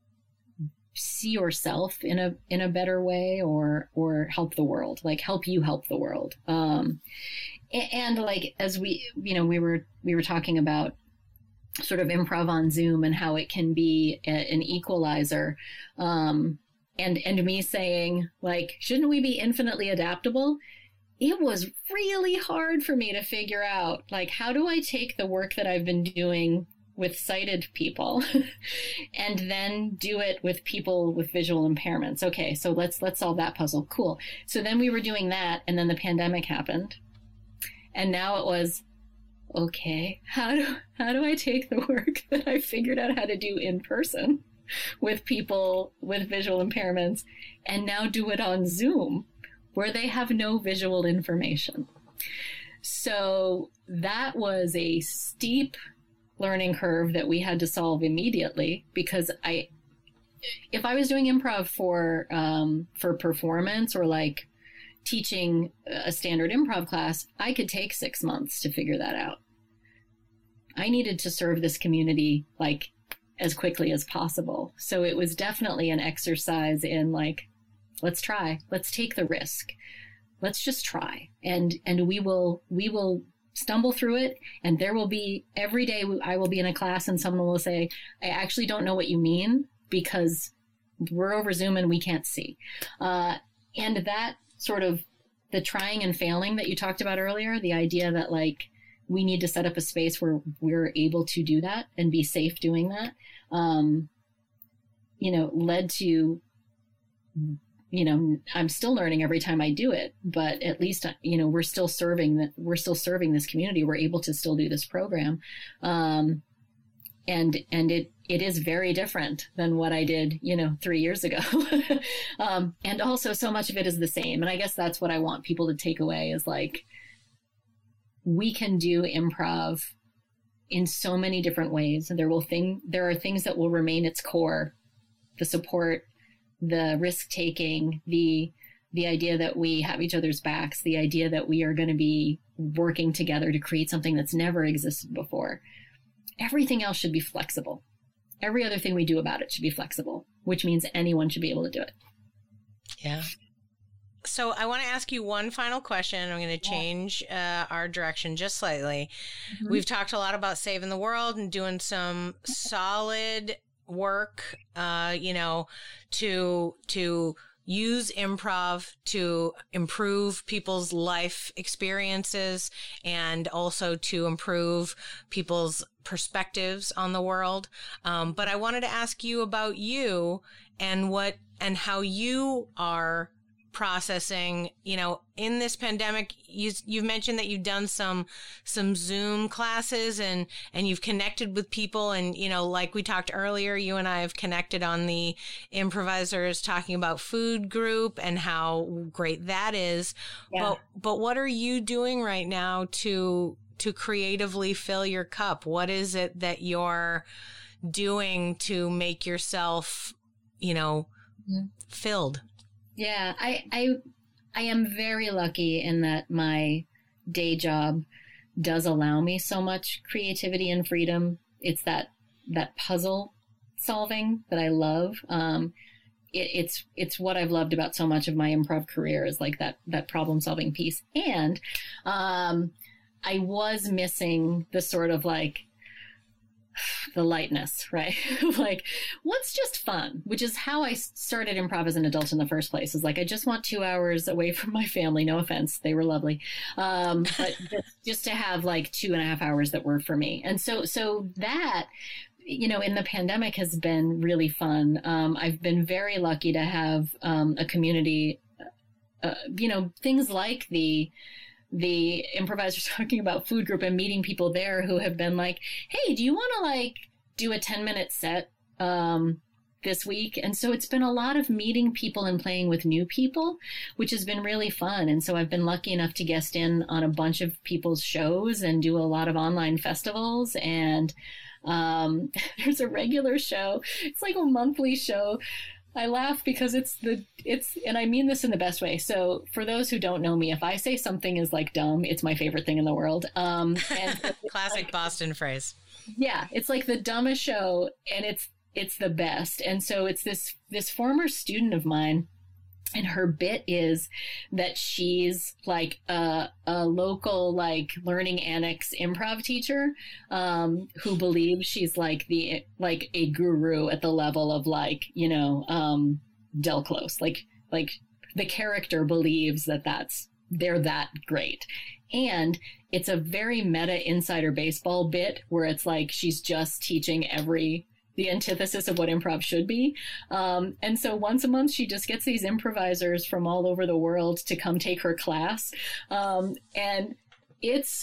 see yourself in a in a better way, or or help the world, like help you help the world. Um, and, and like as we you know we were we were talking about sort of improv on Zoom and how it can be a, an equalizer, um, and and me saying like, shouldn't we be infinitely adaptable? It was really hard for me to figure out, like, how do I take the work that I've been doing with sighted people and then do it with people with visual impairments. Okay, so let's let's solve that puzzle. Cool. So then we were doing that, and then the pandemic happened. And now it was, okay, how do how do I take the work that I figured out how to do in person with people with visual impairments and now do it on Zoom where they have no visual information? So that was a steep learning curve that we had to solve immediately, because I, if I was doing improv for, um, for performance or like teaching a standard improv class, I could take six months to figure that out. I needed to serve this community like as quickly as possible. So it was definitely an exercise in like, let's try, let's take the risk. Let's just try. And, and we will, we will stumble through it. And there will be, every day I will be in a class and someone will say, I actually don't know what you mean because we're over Zoom and we can't see. Uh, and that sort of the trying and failing that you talked about earlier, the idea that like we need to set up a space where we're able to do that and be safe doing that, um, you know, led to, you know, I'm still learning every time I do it, but at least, you know, we're still serving that we're still serving this community. We're able to still do this program. Um, and, and it, it is very different than what I did, you know, three years ago. um, and also so much of it is the same. And I guess that's what I want people to take away is like, we can do improv in so many different ways. And there will thing, there are things that will remain its core, the support, the risk taking, the, the idea that we have each other's backs, the idea that we are going to be working together to create something that's never existed before. Everything else should be flexible. Every other thing we do about it should be flexible, which means anyone should be able to do it. Yeah. So I want to ask you one final question. I'm going to change uh, our direction just slightly. Mm-hmm. We've talked a lot about saving the world and doing some solid work, uh, you know, to, to use improv to improve people's life experiences and also to improve people's perspectives on the world. Um, but I wanted to ask you about you and what, and how you are processing, you know, in this pandemic. You, you've mentioned that you've done some, some Zoom classes and, and you've connected with people. And, you know, like we talked earlier, you and I have connected on the Improvisers Talking About Food group and how great that is. Yeah. But, but what are you doing right now to, to creatively fill your cup? What is it that you're doing to make yourself, you know, mm-hmm. filled? Yeah, I, I, I am very lucky in that my day job does allow me so much creativity and freedom. It's that, that puzzle solving that I love. Um, it, it's, it's what I've loved about so much of my improv career is like that, that problem solving piece. And, um, I was missing the sort of like, the lightness, right? Like, what's just fun, which is how I started improv as an adult in the first place. Is like, I just want two hours away from my family. No offense. They were lovely. Um, but just, just to have like two and a half hours that work for me. And so, so that, you know, in the pandemic has been really fun. Um, I've been very lucky to have um, a community, uh, you know, things like the, the Improvisers Talking About Food group and meeting people there who have been like, hey, do you want to like do a ten minute set um, this week? And so it's been a lot of meeting people and playing with new people, which has been really fun. And so I've been lucky enough to guest in on a bunch of people's shows and do a lot of online festivals. And um, there's a regular show. It's like a monthly show. I laugh because it's the, it's, and I mean this in the best way. So for those who don't know me, if I say something is like dumb, it's my favorite thing in the world. Um, and Classic like, Boston phrase. Yeah. It's like the dumbest show and it's, it's the best. And so it's this, this former student of mine. And her bit is that she's like a, a local, like learning annex improv teacher, um, who believes she's like the, like a guru at the level of like, you know, um, Del Close, like, like the character believes that that's, they're that great. And it's a very meta insider baseball bit where it's like, she's just teaching every the antithesis of what improv should be. Um, and so once a month, she just gets these improvisers from all over the world to come take her class. Um, and it's,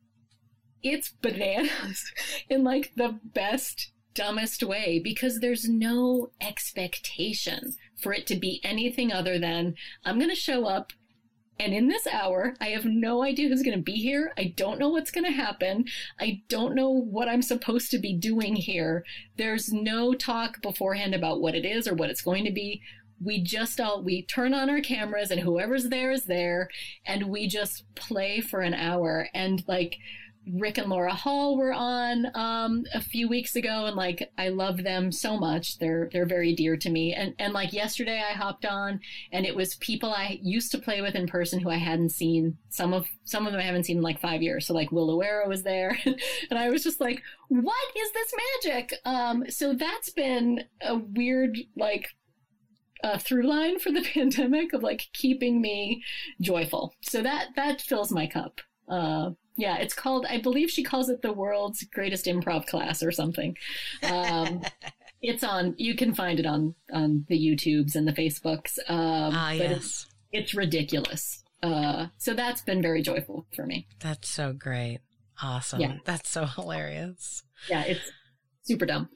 it's bananas in like the best, dumbest way, because there's no expectation for it to be anything other than I'm going to show up. And in this hour, I have no idea who's going to be here. I don't know what's going to happen. I don't know what I'm supposed to be doing here. There's no talk beforehand about what it is or what it's going to be. We just all, we turn on our cameras and whoever's there is there. And we just play for an hour. And like Rick and Laura Hall were on um, a few weeks ago, and like I love them so much. They're they're very dear to me. And and like yesterday, I hopped on, and it was people I used to play with in person who I hadn't seen. Some of some of them I haven't seen in like five years. So like Will O'Hara was there, and I was just like, "What is this magic?" Um, so that's been a weird like. Uh, through line for the pandemic of like keeping me joyful. So that that fills my cup. Uh, yeah, it's called, I believe she calls it the world's greatest improv class or something. Um, it's on, you can find it on, on the YouTubes and the Facebooks. Um, ah, but yes. it's, it's ridiculous. Uh, so that's been very joyful for me. That's so great. Awesome. Yeah. That's so hilarious. Yeah, it's super dumb.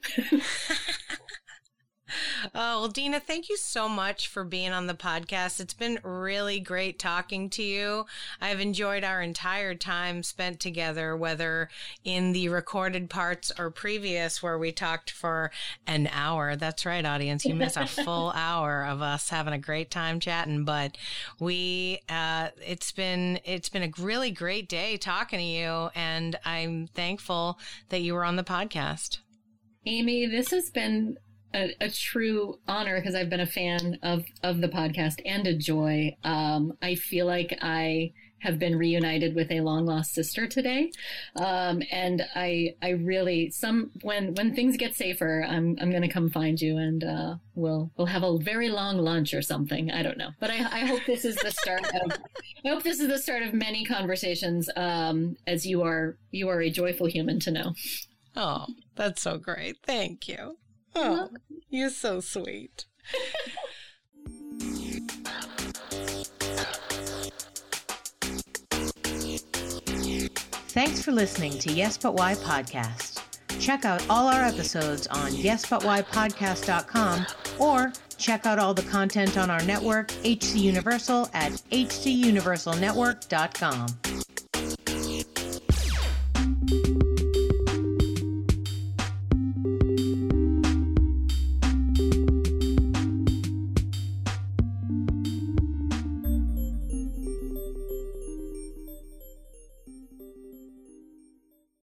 Oh, well, Dina, thank you so much for being on the podcast. It's been really great talking to you. I've enjoyed our entire time spent together, whether in the recorded parts or previous where we talked for an hour. That's right, audience. You miss a full hour of us having a great time chatting, but we, uh, it's been, it's been a really great day talking to you. And I'm thankful that you were on the podcast. Amy, this has been A, a true honor because I've been a fan of, of the podcast and a joy. Um, I feel like I have been reunited with a long lost sister today. Um, and I, I really, some, when, when things get safer, I'm, I'm going to come find you and, uh, we'll, we'll have a very long lunch or something. I don't know, but I, I hope this is the start of, I hope this is the start of many conversations, um, as you are, you are a joyful human to know. Oh, that's so great. Thank you. Oh, you're so sweet. Thanks for listening to Yes But Why Podcast. Check out all our episodes on yes but why podcast dot com or check out all the content on our network, H C Universal, at h c universal network dot com.